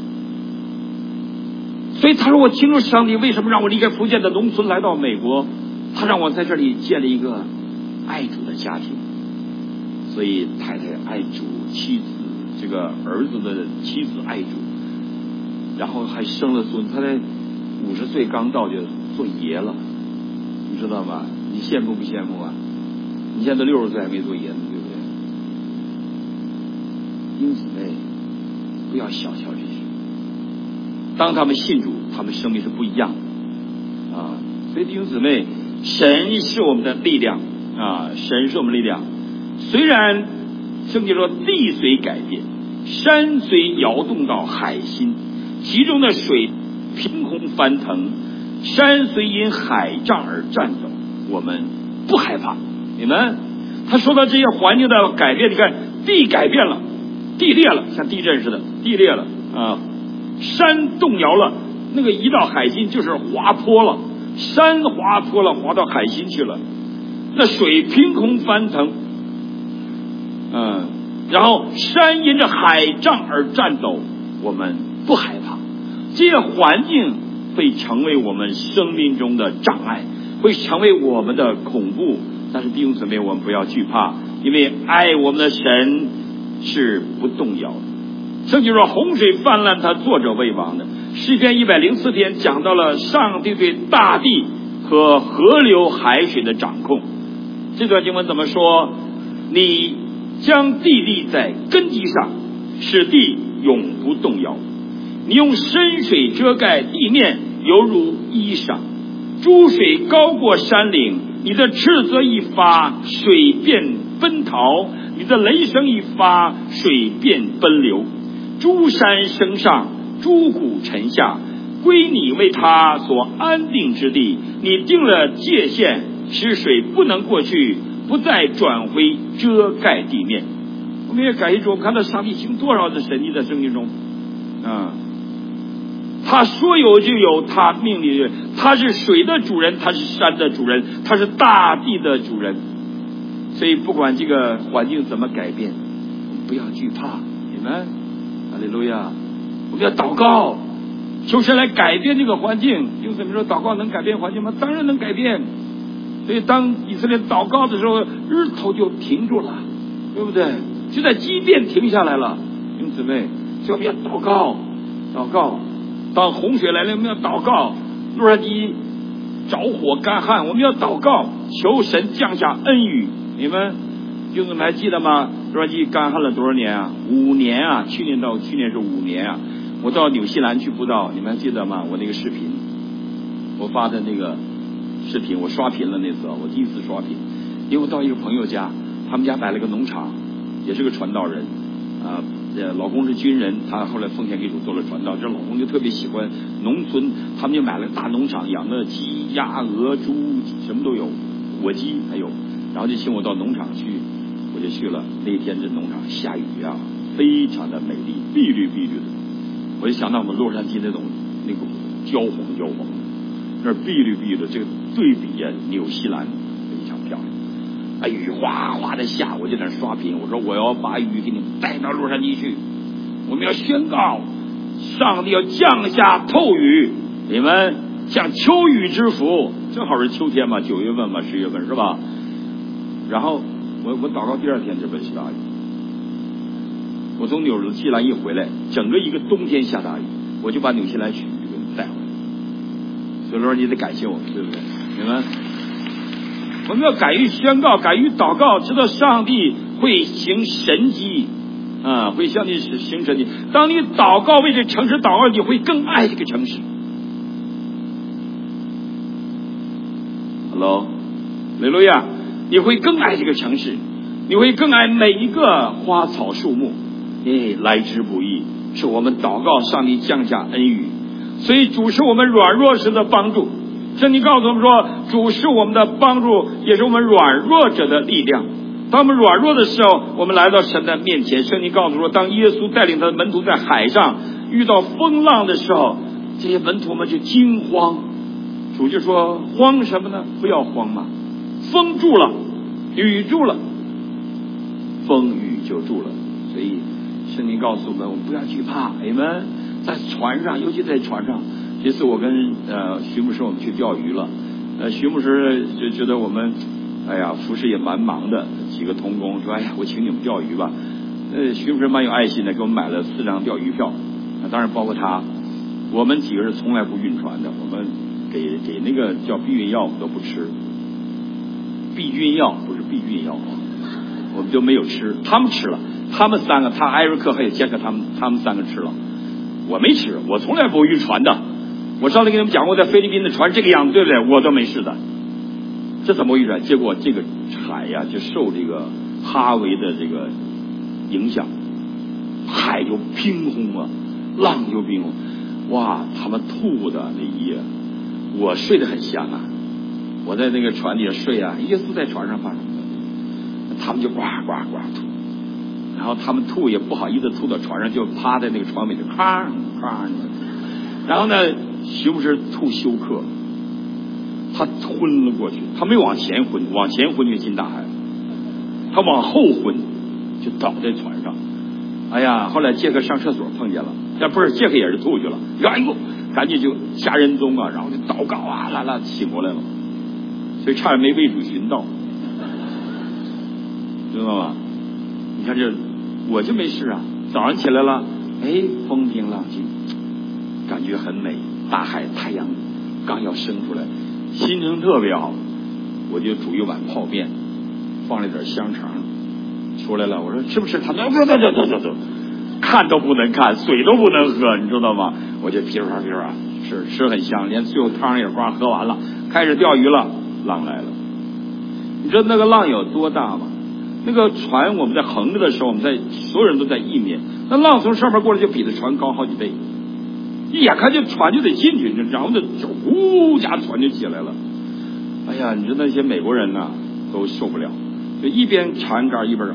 所以他说我清楚上帝为什么让我离开福建的农村来到美国，他让我在这里建立一个爱主的家庭。所以太太爱主，妻子这个儿子的妻子爱主，然后还生了孙，他在50岁刚到就做爷了，你知道吗？你羡慕不羡慕啊？你现在60岁还没做爷呢，对不对？因此呢，不要小瞧这些，当他们信主，他们生命是不一样的啊！所以弟兄姊妹，神是我们的力量啊，神是我们力量。虽然圣经说地虽改变，山虽摇动到海心，其中的水凭空翻腾，山虽因海涨而颤抖，我们不害怕。你们，他说到这些环境的改变，你看地改变了，地裂了，像地震似的，地裂了啊，山动摇了，那个一到海心就是滑坡了， 山滑脱了，滑到海心去了，那水凭空翻腾，然后山因着海涨而战斗，我们不害怕。这些环境会成为我们生命中的障碍，会成为我们的恐怖，但是弟兄姊妹，我们不要惧怕，因为爱我们的神是不动摇的。圣经说洪水泛滥，他作者为王的。诗篇104篇讲到了上帝对大地和河流海水的掌控。这段经文怎么说？你将地立在根基上，使地永不动摇。你用深水遮盖地面，犹如衣裳。诸水高过山岭，你的斥责一发，水便奔逃；你的雷声一发，水便奔流。诸山升上，诸谷沉下，归你为他所安定之地。你定了界限，使水不能过去，不再转回遮盖地面。我们也感谢主，我们看到上帝行多少的神迹在圣经中他说有就有，他命令，他是水的主人，他是山的主人，他是大地的主人。所以不管这个环境怎么改变，我们不要惧怕。你们哈利路亚，我们要祷告，求神来改变这个环境。有什么说祷告能改变环境吗？当然能改变。所以当以色列祷告的时候，日头就停住了，对不对？就在畸变停下来了。弟兄姊妹，所以我们要祷告，祷告。当洪水来了，我们要祷告；洛杉矶着火干旱，我们要祷告，求神降下恩雨。你们弟兄们还记得吗？洛杉矶干旱了多少年啊？5年啊！去年是5年啊！我到纽西兰去布道，你们还记得吗？我那个视频，我发的那个视频，我刷屏了那次，我第一次刷屏，因为我到一个朋友家，他们家买了个农场，也是个传道人老公是军人，他后来奉献给主做了传道。这老公就特别喜欢农村，他们就买了个大农场，养的鸡、鸭、鹅、猪，什么都有，火鸡还有。然后就请我到农场去，我就去了。那一天这农场下雨啊，非常的美丽，碧绿碧绿的。我就想到我们洛杉矶那个焦黄，那碧绿碧绿的，这个对比啊，纽西兰非常漂亮。雨哗哗的下，我就在那刷屏。我说我要把雨给你们带到洛杉矶去，我们要宣告，上帝要降下透雨，你们像秋雨之福，正好是秋天嘛，9月份嘛，10月份是吧？然后我祷告第2天就被下大雨。我从纽西兰一回来，整个一个冬天下大雨，我就把纽西兰许雨给你带回来。所以说你得感谢我们，对不对？你们。我们要敢于宣告，敢于祷告，知道上帝会行神迹会向你行神迹。当你祷告为这城市祷告，你会更爱这个城市。Hello， 哈利路亚，你会更爱这个城市，你会更爱每一个花草树木。来之不易，是我们祷告上帝降下恩雨，所以主是我们软弱时的帮助。圣经告诉我们说，主是我们的帮助，也是我们软弱者的力量。当我们软弱的时候，我们来到神的面前。圣经告诉说，当耶稣带领他的门徒在海上遇到风浪的时候，这些门徒们就惊慌。主就说，慌什么呢？不要慌嘛，风住了，雨住了，风雨就住了。所以圣经告诉我们，我们不要惧怕。你们在船上，尤其在船上。这次我跟徐牧师我们去钓鱼了，徐牧师就觉得我们服侍也蛮忙的，几个同工说我请你们钓鱼吧。徐牧师蛮有爱心的，给我们买了4张钓鱼票，当然包括他。我们几个是从来不晕船的，我们给那个叫避孕药我们都不吃，避孕药不是避孕药，我们就没有吃，他们吃了，他们3个，他艾瑞克还有杰克他们3个吃了，我没吃，我从来不晕船的。我上次跟你们讲过，在菲律宾的船这个样子，对不对？我都没事的，这怎么回事？结果这个海呀，就受这个哈维的这个影响，海就冰洪啊，浪就冰洪，哇！他们吐的那一夜，我睡得很香啊，我在那个船底下睡啊，耶稣在船上发生的，他们就呱呱呱吐，然后他们吐也不好意思吐到船上，就趴在那个床尾就咔咔，然后呢。徐牧师吐休克， 他昏了过去，他没往前昏，往前昏就进大海，他往后昏就倒在船上。哎呀，后来杰克上厕所碰见了，但不是杰克也是吐去了，哎呦，赶紧就下人宗啊，然后就祷告啊，啦醒过来了，所以差点没为主寻道，知道吗？你看这我就没事啊，早上起来了，哎，风平浪静，感觉很美，大海太阳刚要升出来，心情特别好，我就煮一碗泡面，放了点香肠，出来了，我说吃不吃？他说走，看都不能看，水都不能喝，你知道吗？我就噼里啪啦吃很香，连最后汤也光喝完了，开始钓鱼了，浪来了。你知道那个浪有多大吗？那个船我们在横着的时候，我们所有人都在一面，那浪从上面过来就比这船高好几倍，一眼看就船就得进去，然后就呼家船就起来了。哎呀，你知道那些美国人呐都受不了，就一边缠杆一边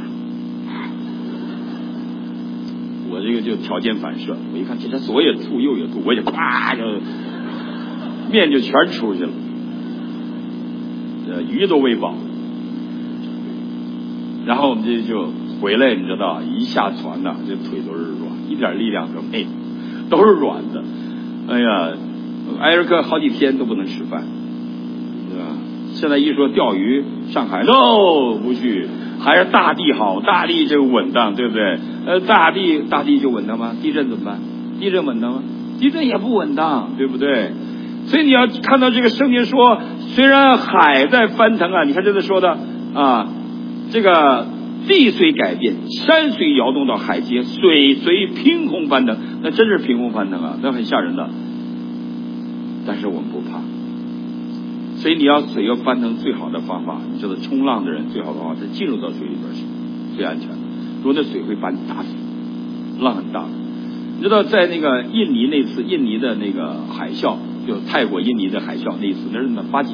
我这个就条件反射，我一看这左也吐右也吐，我就咵就面就全出去了，鱼都喂饱。然后我们就回来，你知道，一下船呐，这腿都是软，一点力量都没有，都是软的。哎呀，艾瑞克好几天都不能吃饭，对吧？现在一说钓鱼，上海no不去，还是大地好，大地这个稳当，对不对？大地就稳当吗？地震怎么办？地震稳当吗？地震也不稳当，对不对？所以你要看到这个圣经说，虽然海在翻腾啊，你看这是说的啊，这个地虽改变，山虽摇动到海街，水虽凭空翻腾，那真是凭空翻腾啊，那很吓人的。但是我们不怕，所以你要水要翻腾最好的方法，你知道冲浪的人最好的方法是进入到水里边去，最安全的。如果那水会把你打死，浪很大。你知道在那个印尼那次，印尼的那个海啸，就泰国印尼的海啸那一次，那是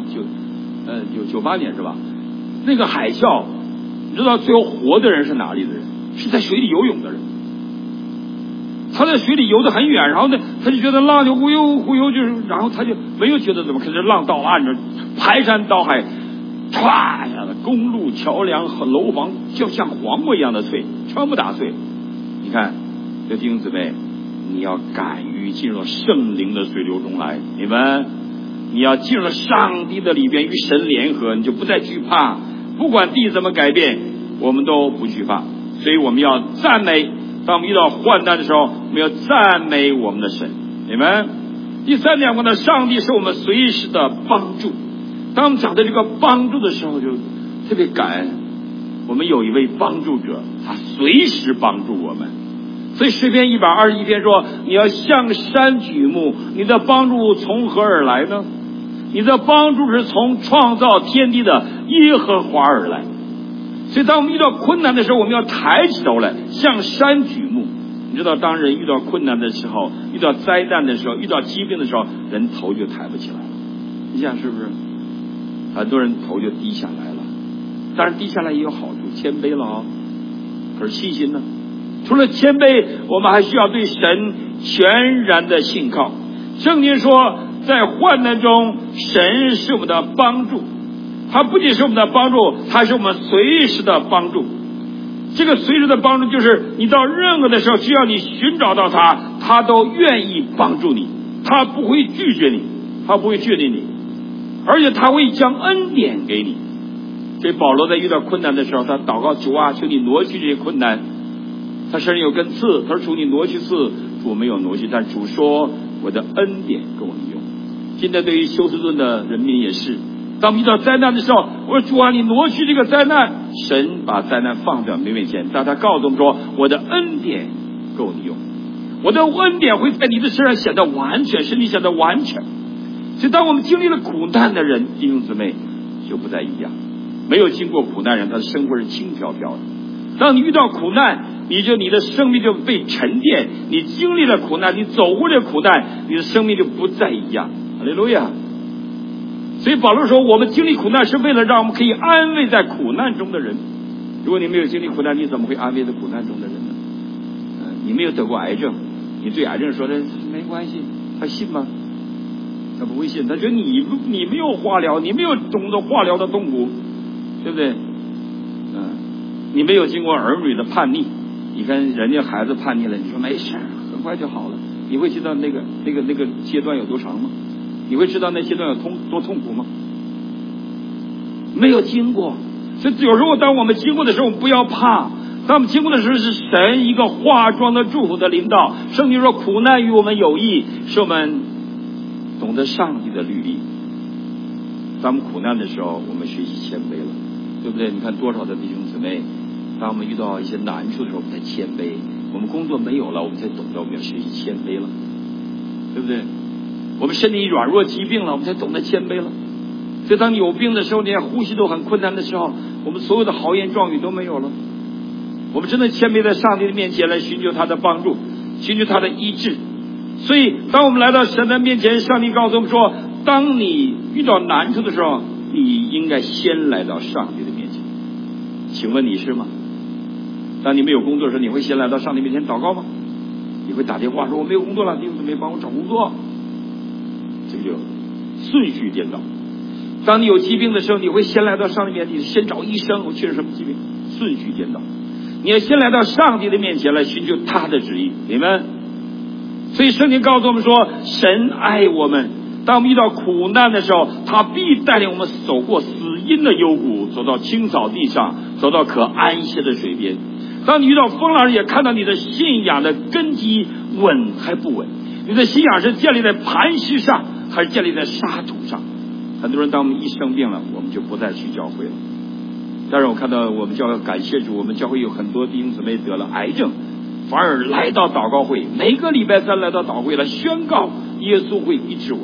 98年是吧？那个海啸，你知道最后活的人是哪里的人？是在水里游泳的人。他在水里游得很远，然后呢，他就觉得浪就忽悠，然后他就没有觉得怎么，可是浪到岸上，排山倒海，歘一下子，公路、桥梁和楼房就像黄瓜一样的碎，全部打碎。你看，这弟兄姊妹，你要敢于进入圣灵的水流中来，你们，你要进入上帝的里边，与神联合，你就不再惧怕。不管地怎么改变，我们都不惧怕。所以我们要赞美。当我们遇到患难的时候，我们要赞美我们的神，你们。第三点，我们的上帝是我们随时的帮助。当我们讲到这个帮助的时候，就特别感恩，我们有一位帮助者，他随时帮助我们。所以诗篇121篇说，你要向山举目，你的帮助从何而来呢？你的帮助是从创造天地的耶和华而来。所以当我们遇到困难的时候，我们要抬起头来向山举目。你知道，当人遇到困难的时候，遇到灾难的时候，遇到疾病的时候，人头就抬不起来了。你想是不是？很多人头就低下来了。当然低下来也有好处，谦卑了哦。可是信心呢？除了谦卑，我们还需要对神全然的信靠。圣经说，在患难中，神是我们的帮助。他不仅是我们的帮助，他是我们随时的帮助。这个随时的帮助就是你到任何的时候，只要你寻找到他，他都愿意帮助你，他不会拒绝你，他不会拒绝你，而且他会将恩典给你。所以保罗在遇到困难的时候，他祷告主啊，求你挪去这些困难。他身上有根刺，他说主你挪去刺，主没有挪去，但主说我的恩典够你用。现在对于休斯顿的人民也是，当我们遇到灾难的时候，我说主啊，你挪去这个灾难，神把灾难放在我们面前，但他告诉我们说，我的恩典够你用，我的恩典会在你的身上显得完全，使你显得完全。所以当我们经历了苦难的人，弟兄姊妹就不再一样。没有经过苦难人，他的生活是轻飘飘的。当你遇到苦难，你的生命就被沉淀，你经历了苦难，你走过这苦难，你的生命就不再一样。哈利路亚。所以保罗说，我们经历苦难是为了让我们可以安慰在苦难中的人。如果你没有经历苦难，你怎么会安慰在苦难中的人呢？你没有得过癌症，你对癌症说的没关系，他信吗？ 他不会信，他觉得你没有化疗，你没有懂得化疗的痛苦，对不对？你没有经过儿女的叛逆，你看人家孩子叛逆了，你说没事，很快就好了，你会知道那个阶段有多长吗？你会知道那阶段有多痛苦吗？没有经过，所以有时候当我们经过的时候，我们不要怕。当我们经过的时候，是神一个化妆的祝福的领导。圣经说，苦难与我们有益，使我们懂得上帝的律例。当我们苦难的时候，我们学习谦卑了，对不对？你看多少的弟兄姊妹，当我们遇到一些难处的时候，我们才谦卑；我们工作没有了，我们才懂得我们要学习谦卑了，对不对？我们身体软弱疾病了，我们才懂得谦卑了。所以当你有病的时候，你连呼吸都很困难的时候，我们所有的豪言壮语都没有了。我们真的谦卑在上帝的面前来寻求他的帮助，寻求他的医治。所以当我们来到神的面前，上帝告诉我们说，当你遇到难处的时候，你应该先来到上帝的面前。请问你是吗？当你没有工作的时候，你会先来到上帝面前祷告吗？你会打电话说我没有工作了，弟兄姊妹帮我找工作？这个就顺序颠倒。当你有疾病的时候，你会先来到上帝面前，你先找医生，我确实什么疾病？顺序颠倒。你要先来到上帝的面前来寻求他的旨意，明白？所以圣经告诉我们说，神爱我们，当我们遇到苦难的时候，他必带领我们走过死荫的幽谷，走到青草地上，走到可安歇的水边。当你遇到风浪，也看到你的信仰的根基稳还不稳，你的信仰是建立在磐石上还是建立在沙土上。很多人当我们一生病了，我们就不再去教会了。但是我看到我们教会，感谢主，我们教会有很多弟兄姊妹得了癌症，反而来到祷告会，每个礼拜三来到祷告会来宣告耶稣会医治我。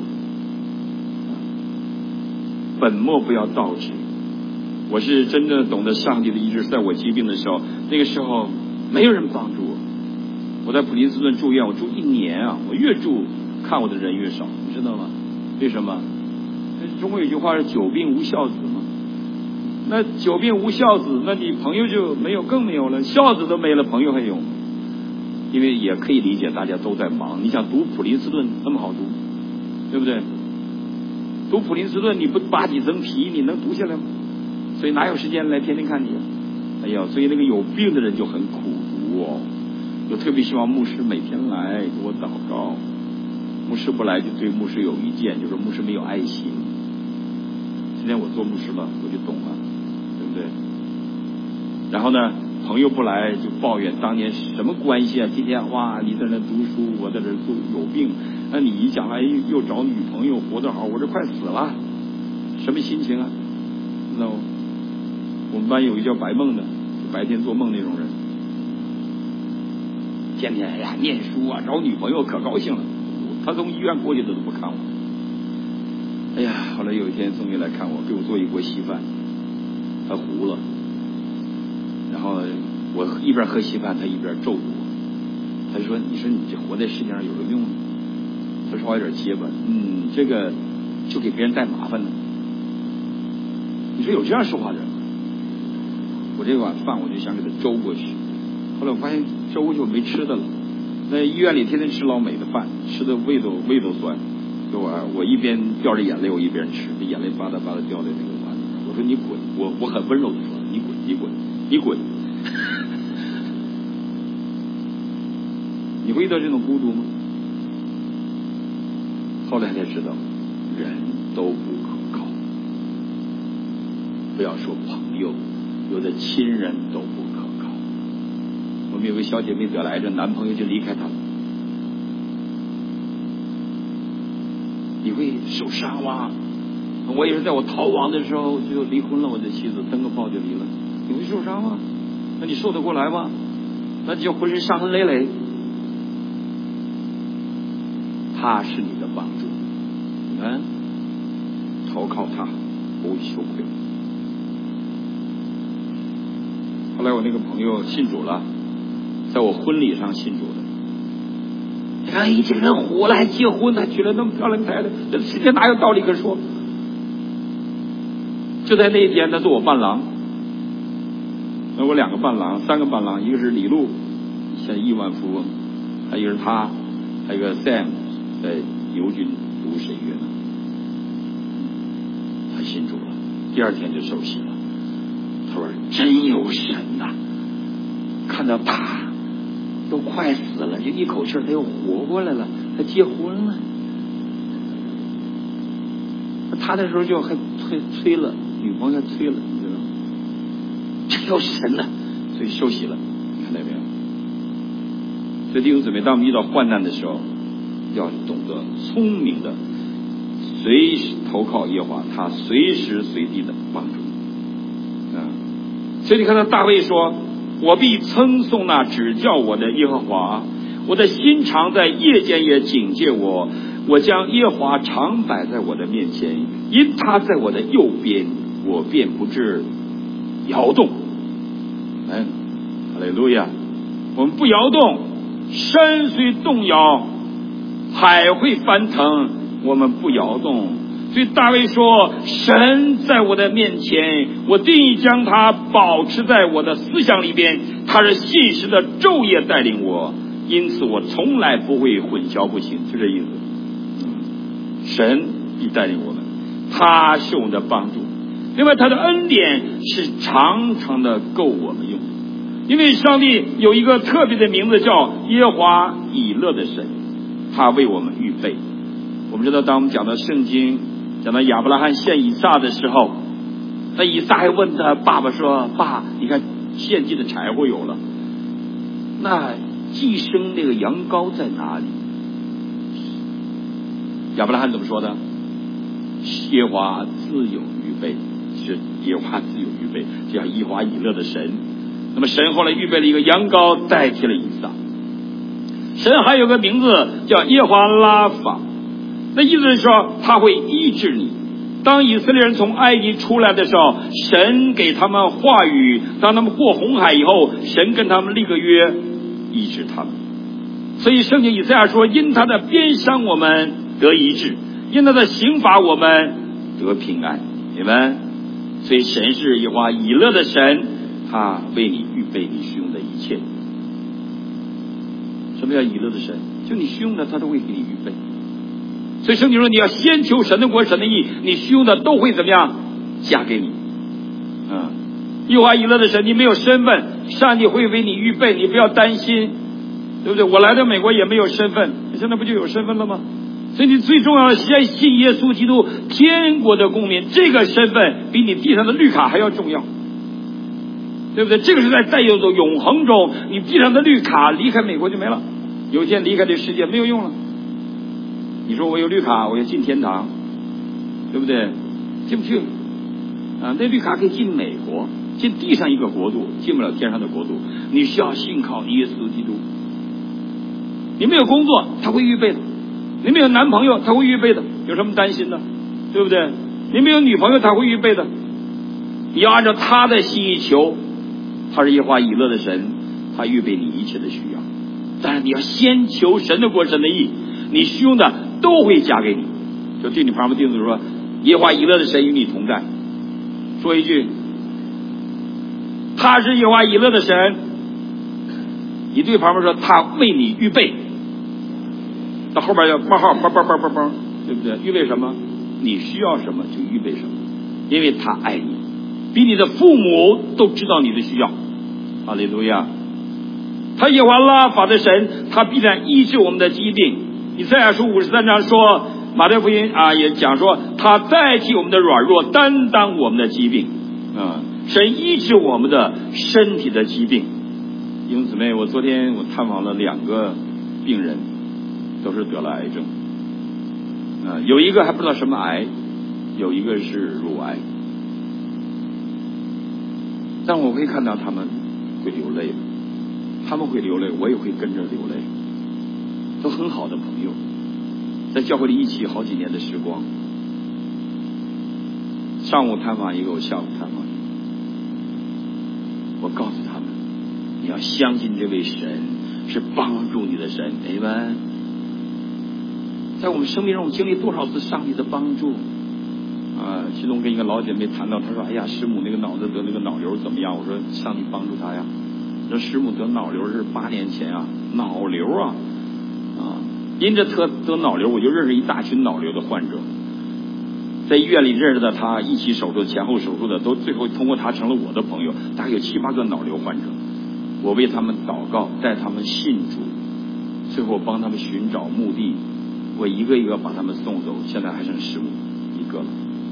本末不要倒置。我是真正懂得上帝的医治，在我疾病的时候，那个时候没有人帮助我。我在普林斯顿住院，我住1年啊，我越住看我的人越少，你知道吗？为什么？中国有句话是久病无孝子嘛。那久病无孝子，那你朋友就没有，更没有了。孝子都没了，朋友还有？因为也可以理解，大家都在忙。你想读普林斯顿那么好读，对不对？读普林斯顿你不扒几层皮，你能读下来吗？所以哪有时间来天天看你啊？哎呀，所以那个有病的人就很苦读哦。我特别希望牧师每天来给我祷告。牧师不来就对牧师有意见，就是牧师没有爱心。今天我做牧师了，我就懂了，对不对？然后呢，朋友不来就抱怨当年什么关系啊？今天哇，你在那读书，我在这做有病，那你一将来又找女朋友，活得好，我这快死了，什么心情啊？知道吗？我们班有一个叫白梦的，白天做梦那种人，天天哎呀念书啊，找女朋友可高兴了。他从医院过去的都不看我。哎呀，后来有一天终于来看我，给我做一锅稀饭，他糊了。然后我一边喝稀饭，他一边咒我。他就说：“你说你这活在世界上有什么用呢？”他说话有点结巴，这个就给别人带麻烦呢。你说有这样说话的人吗？我这碗饭我就想给他粥过去，后来我发现粥就没吃的了。在医院里天天吃老美的饭，吃的胃都酸。我一边掉着眼泪，我一边吃，这眼泪吧嗒吧嗒掉在那个碗里。我说你滚，我很温柔的说，你滚，你滚，你滚。你会遇到这种孤独吗？后来才知道，人都不可靠。不要说朋友，有的亲人都不可靠。我们有个小姐妹得了癌症，男朋友就离开她了。你会受伤吗？我也是在我逃亡的时候就离婚了，我的妻子登个报就离了。你会受伤吗？那你受得过来吗？那就浑身伤痕累累。他是你的帮助，投靠他，不羞愧。后来我那个朋友信主了，在我婚礼上信主的。哎，这个人火了还结婚，还娶了那么漂亮的太太，这世界哪有道理可说？就在那一天，他做我伴郎。那我2个伴郎，3个伴郎，一个是李璐，现在亿万富翁，还有一个是他，还有一个 Sam 在牛津读神学呢。 信主了，第二天就受洗了。他说真有神呐，看到他都快死了，就一口气他又活过来了，他结婚了。他那时候就还催了，女朋友催了，你知道吗？真有神呐，所以受洗了，你看到没有？所以弟兄姊妹，当我们遇到患难的时候，要懂得聪明的随时投靠耶和华，他随时随地的帮助你。所以你看到大卫说，我必称颂那指教我的耶和华，我的心常在夜间也警戒我，我将耶和华常摆在我的面前，因他在我的右边，我便不致摇动。哈利路亚！我们不摇动，山虽动摇，海会翻腾，我们不摇动。所以大卫说，神在我的面前，我定义将他保持在我的思想里边，他是信实的昼夜带领我，因此我从来不会混淆不清，就这意思。神必带领我们，他是我们的帮助。另外他的恩典是常常的够我们用，因为上帝有一个特别的名字叫耶和华以勒的神，他为我们预备。我们知道当我们讲到圣经，讲到亚伯拉罕献以撒的时候，那以撒还问他爸爸说，爸，你看献祭的柴火有了，那寄生那个羊羔在哪里？亚伯拉罕怎么说的？耶和华自有预备，是耶和华自有预备，叫耶和华以勒的神。那么神后来预备了一个羊羔代替了以撒。神还有个名字叫耶和华拉法，那意思是说他会医治你。当以色列人从埃及出来的时候，神给他们话语，当他们过红海以后，神跟他们立个约，医治他们。所以圣经以赛亚说，因他的鞭伤我们得医治，因他的刑罚我们得平安。你们，所以神是耶和华以勒的神，他为你预备你需用的一切。什么叫以勒的神？就你需用的他都会给你预备。所以圣经说，你要先求神的国神的义，你需用的都会怎么样加给你。耶和华以勒的神，你没有身份，上帝会为你预备，你不要担心，对不对？我来到美国也没有身份，你现在不就有身份了吗？所以你最重要的先信耶稣基督，天国的公民，这个身份比你地上的绿卡还要重要，对不对？这个是在带有的永恒中，你地上的绿卡离开美国就没了，有一天离开这世界没有用了。你说我有绿卡，我要进天堂，对不对？进不去啊！那绿卡可以进美国，进地上一个国度，进不了天上的国度。你需要信靠耶稣基督。你没有工作，他会预备的；你没有男朋友，他会预备的。有什么担心的？对不对？你没有女朋友，他会预备的。你要按照他的心意求，他是耶和华以勒的神，他预备你一切的需要。但是你要先求神的国神的义，你需用的都会加给你。就对你旁边弟兄说，耶和华以勒的神与你同在。说一句，他是耶和华以勒的神，你对旁边说，他为你预备。到后边要冒号，梆梆梆梆梆，对不对？预备什么？你需要什么就预备什么，因为他爱你，比你的父母都知道你的需要。哈利路亚！他耶和华拉法的神，他必然医治我们的疾病。以赛亚书53章说，马太福音也讲说，他代替我们的软弱，担当我们的疾病。神医治我们的身体的疾病。弟兄姊妹，昨天我探访了2个病人，都是得了癌症。有一个还不知道什么癌，有一个是乳癌。但我会看到他们会流泪，他们会流泪，我也会跟着流泪。都很好的朋友，在教会里一起好几年的时光。上午探访一个，我下午探访一个。我告诉他们，你要相信这位神是帮助你的神。阿们。在我们生命中经历多少次上帝的帮助其中跟一个老姐妹谈到，她说，哎呀，师母那个脑子得那个脑瘤怎么样？我说上帝帮助她呀。这师母得脑瘤是8年前脑瘤因着得脑瘤，我就认识一大群脑瘤的患者。 在医院里认识的他，一起手术前后手术的，都最后通过他成了我的朋友，大概有7、8个脑瘤患者。我为他们祷告，带他们信主，最后帮他们寻找墓地，我一个一个把他们送走，现在还剩师母一个了。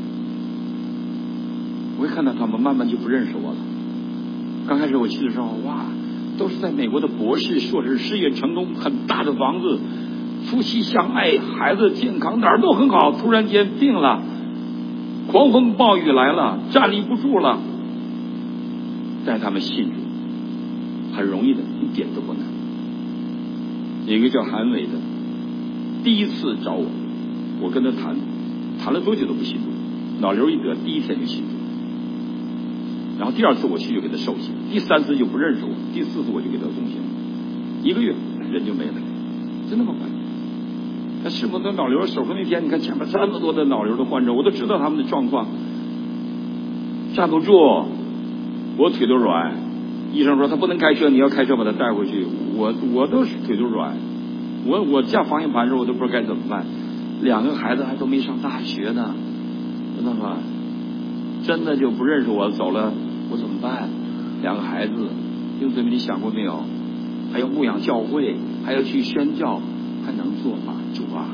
我会看到他们慢慢就不认识我了。刚开始我去的时候，哇，都是在美国的博士、硕士，事业成功，很大的房子，夫妻相爱，孩子健康，哪儿都很好。突然间病了，狂风暴雨来了，站立不住了，带他们信主，很容易的，一点都不难。有一个叫韩伟的，第一次找我，我跟他谈了多久都不信主，脑瘤一得，第一天就信主。然后第2次我去就给他受洗，第3次就不认识我，第4次我就给他送行，1个月人就没了，就那么快。那师母的脑瘤手术那天，你看前面这么多的脑瘤的患者，我都知道他们的状况，站不住，我腿都软。医生说他不能开车，你要开车把他带回去。我都是腿都软，我架方向盘的时候我都不知道该怎么办。2个孩子还都没上大学呢，知道吗？真的就不认识我走了，我怎么办？2个孩子，弟兄姊妹，你想过没有？还要牧养教会，还要去宣教，还能做吗？主啊，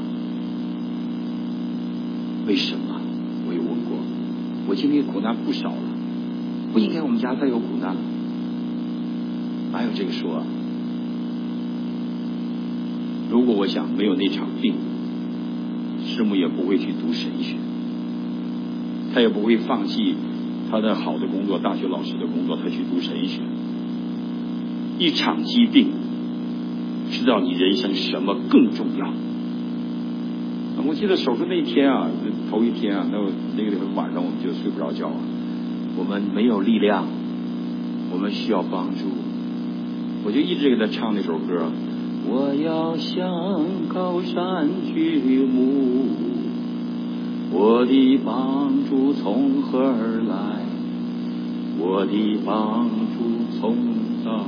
为什么？我有问过，我经历苦难不少了，不应该我们家再有苦难了。哪有这个说？如果我想没有那场病，师母也不会去读神学，他也不会放弃他的好的工作，大学老师的工作，他去读神学。一场疾病，知道你人生什么更重要？我记得手术那天啊，头一天啊，那个晚上我们就睡不着觉啊，我们没有力量，我们需要帮助。我就一直给他唱那首歌，我要向高山举目，我的帮助从何而来？我的帮助从造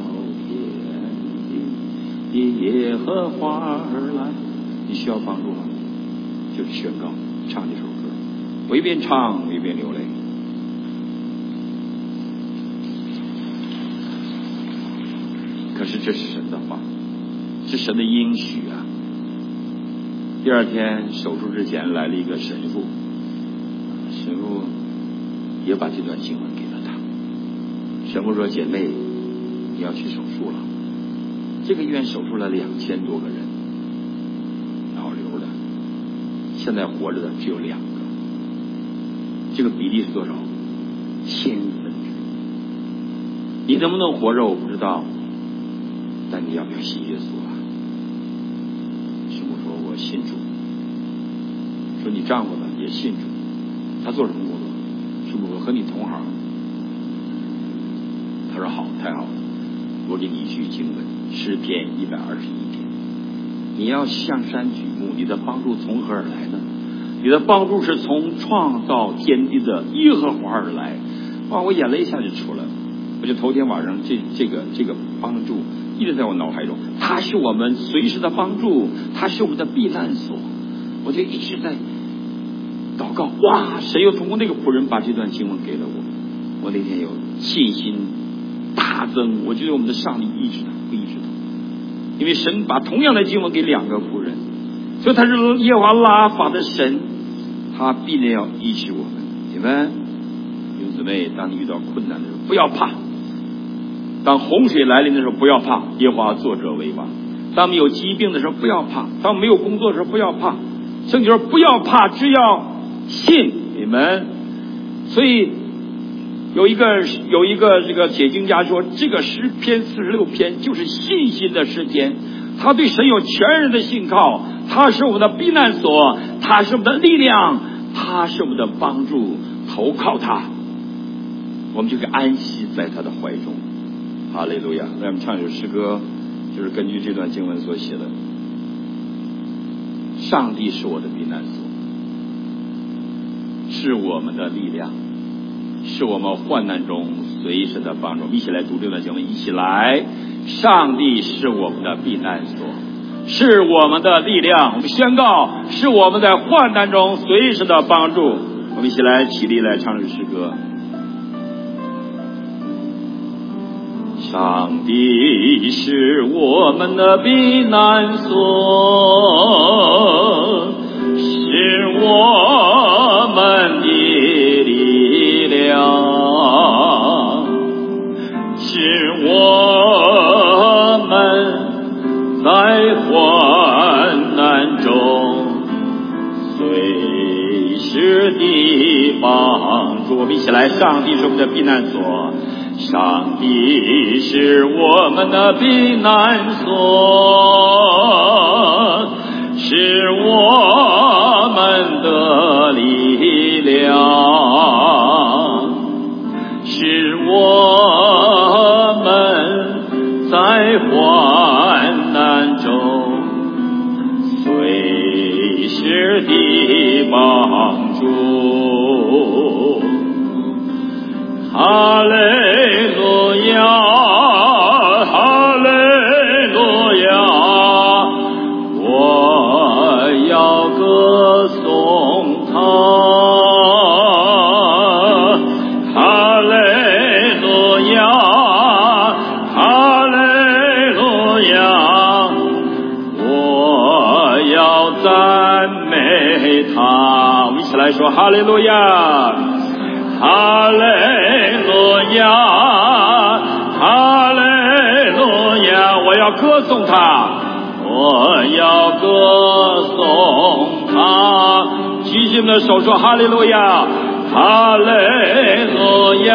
天地的耶和华而来。你需要帮助吗？就是宣告，唱这首歌，我一边唱我一边流泪。可是这是神的话，是神的应许啊。第2天手术之前来了一个神父，神父也把这段经文给了他。神父说：“姐妹，你要去手术了。”这个医院手术了2000多个人，脑瘤的，现在活着的只有2个。这个比例是多少？1/1000。你能不能活着我不知道，但你要不要信耶稣啊？师母说：“我信主。”说：“你丈夫呢？也信主。他做什么工作？”师母说：“和你同行。”他说：“好，太好了，我给你一句经文，诗篇121篇。你要向山举目，你的帮助从何而来呢？你的帮助是从创造天地的耶和华而来。”哇，我眼泪一下就出来了。我就头天晚上这个帮助一直在我脑海中，他是我们随时的帮助，他是我们的避难所。我就一直在祷告，哇，神又通过那个仆人把这段经文给了我。我那天有信心大增，我觉得我们的上帝医治他，不医治他，因为神把同样的经文给2个仆人，所以他是耶和华拉法的神，他必然要医治我们。你们弟兄姊妹，当你遇到困难的时候不要怕，当洪水来临的时候不要怕，耶和华作者为王。当我们有疾病的时候不要怕，当我们没有工作的时候不要怕，圣经说不要怕，只要信。你们，所以有一个这个解经家说，这个诗篇46篇就是信心的诗篇，他对神有全然的信靠，他是我们的避难所，他是我们的力量，他是我们的帮助，投靠他，我们就可以安息在他的怀中。哈利路亚！让我们唱一首诗歌，就是根据这段经文所写的。上帝是我的避难所，是我们的力量，是我们患难中随时的帮助。一起来读这段经文，一起来。上帝是我们的避难所，是我们的力量。我们宣告，是我们在患难中随时的帮助。 我们一起来起立来唱这诗歌。上帝是我们的避难所，是我们的力量，是我们在患难中随时的帮助。我们一起来，上帝是我们的避难所，上帝是我们的避难所，是我们的力量，是我们在患难中随时的帮助。哈利路亚，哈利路亚，我要歌颂他。哈利路亚，哈利路亚，我要赞美他。我们一起来说哈利路亚，哈利路亚，哈利路亚，我要歌颂他，我要歌颂他。举起你们的手说哈利路亚，哈利路亚，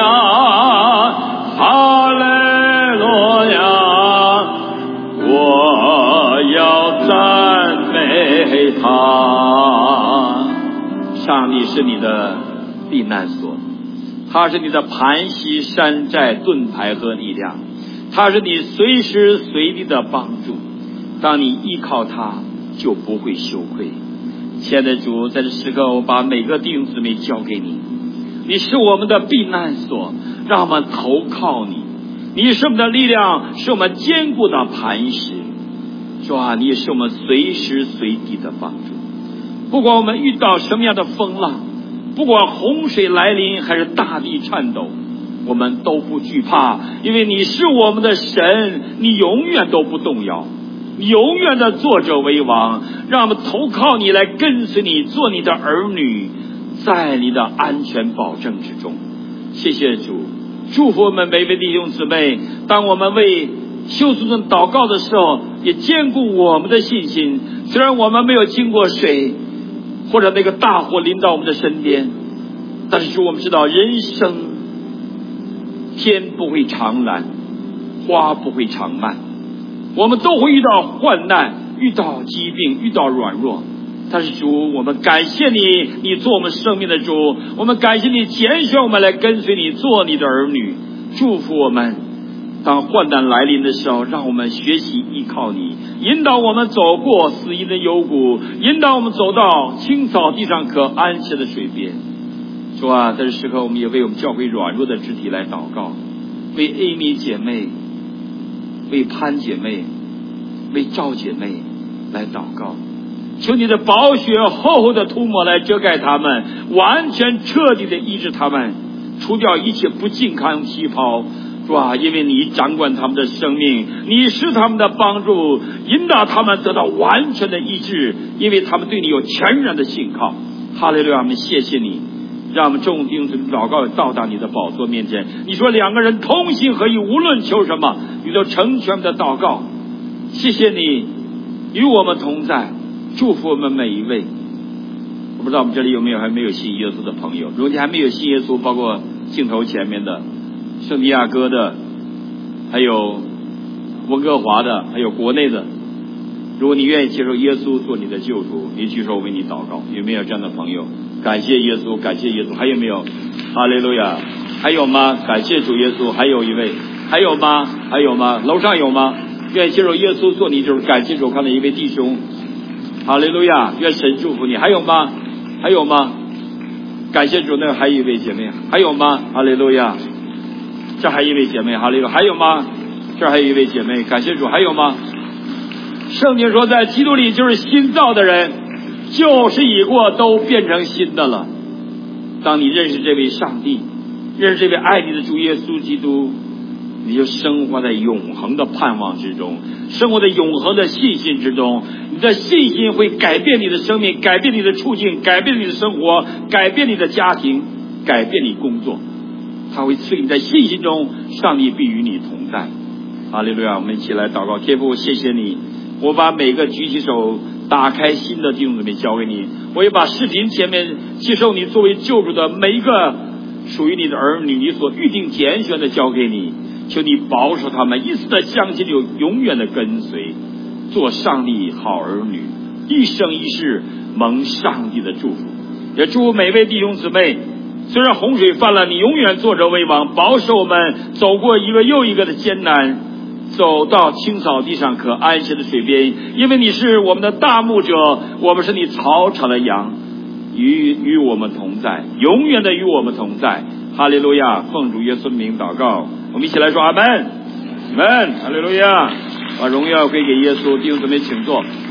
哈利路亚，我要赞美他。上帝是你的避难所，他是你的磐石、山寨、盾牌和力量，他是你随时随地的帮助。当你依靠他，就不会羞愧。亲爱的主，在这时刻，我把每个弟兄姊妹交给你，你是我们的避难所，让我们投靠你。你是我们的力量，是我们坚固的磐石。主啊，你是我们随时随地的帮助。不管我们遇到什么样的风浪，不管洪水来临还是大地颤抖，我们都不惧怕，因为你是我们的神，你永远都不动摇，你永远的坐着为王。让我们投靠你，来跟随你，做你的儿女，在你的安全保证之中。谢谢主，祝福我们每位弟兄姊妹。当我们为修筑中祷告的时候，也坚固我们的信心。虽然我们没有经过水或者那个大火临到我们的身边，但是我们知道人生天不会长蓝，花不会长漫，我们都会遇到患难，遇到疾病，遇到软弱。但是主，我们感谢你，你做我们生命的主，我们感谢你拣选我们来跟随你，做你的儿女。祝福我们，当患难来临的时候，让我们学习依靠你，引导我们走过死荫的幽谷，引导我们走到青草地上可安歇的水边。主啊，在这时刻，我们也为我们教会软弱的肢体来祷告，为 Amy 姐妹，为潘姐妹，为赵姐妹来祷告。求你的宝血厚厚的涂抹来遮盖他们，完全彻底的医治他们，除掉一切不健康细胞。主啊，因为你掌管他们的生命，你是他们的帮助，引导他们得到完全的医治，因为他们对你有全然的信靠。哈利路亚，我们谢谢你，让我们众弟兄姊妹祷告到达你的宝座面前。你说两个人同心合意，无论求什么，你都成全我们的祷告。谢谢你与我们同在，祝福我们每一位。我不知道我们这里有没有还没有信耶稣的朋友，如果你还没有信耶稣，包括镜头前面的圣地亚哥的，还有温哥华的，还有国内的，如果你愿意接受耶稣做你的救主，你举手为你祷告。有没有这样的朋友？感谢耶稣，感谢耶稣。还有没有？哈利路亚。还有吗？感谢主耶稣。还有一位？还有吗？还有吗？楼上有吗？愿意接受耶稣做你就是感谢主。看到一位弟兄，哈利路亚，愿神祝福你。还有吗？还有吗？感谢主。那个还有一位姐妹，还有吗？哈利路亚。这还有一位姐妹，哈利路亚。还有吗？这还有一位姐妹，感谢主。还有吗？圣经说，在基督里就是新造的人，旧事已过，都变成新的了。 当你认识这位上帝，认识这位爱你的主耶稣基督，你就生活在永恒的盼望之中，生活在永恒的信心之中。你的信心会改变你的生命，改变你的处境，改变你的生活，改变你的家庭，改变你工作。他会赐你在信心中，上帝必与你同在。哈利路亚！我们一起来祷告。天父，谢谢你，我把每个举起手打开心的弟兄姊妹交给你，我也把视频前面接受你作为救主的每一个属于你的儿女，你所预定拣选的交给你。求你保守他们，一丝的相信就永远的跟随，做上帝好儿女，一生一世蒙上帝的祝福。也祝每位弟兄姊妹，虽然洪水泛滥，你永远坐着为王，保守我们走过一个又一个的艰难，走到青草地上可安息的水边，因为你是我们的大牧者，我们是你草场的羊，与我们同在，永远的与我们同在。哈利路亚！奉主耶稣名祷告，我们一起来说阿们，阿们，哈利路亚！把荣耀归给耶稣。弟兄姊妹请坐。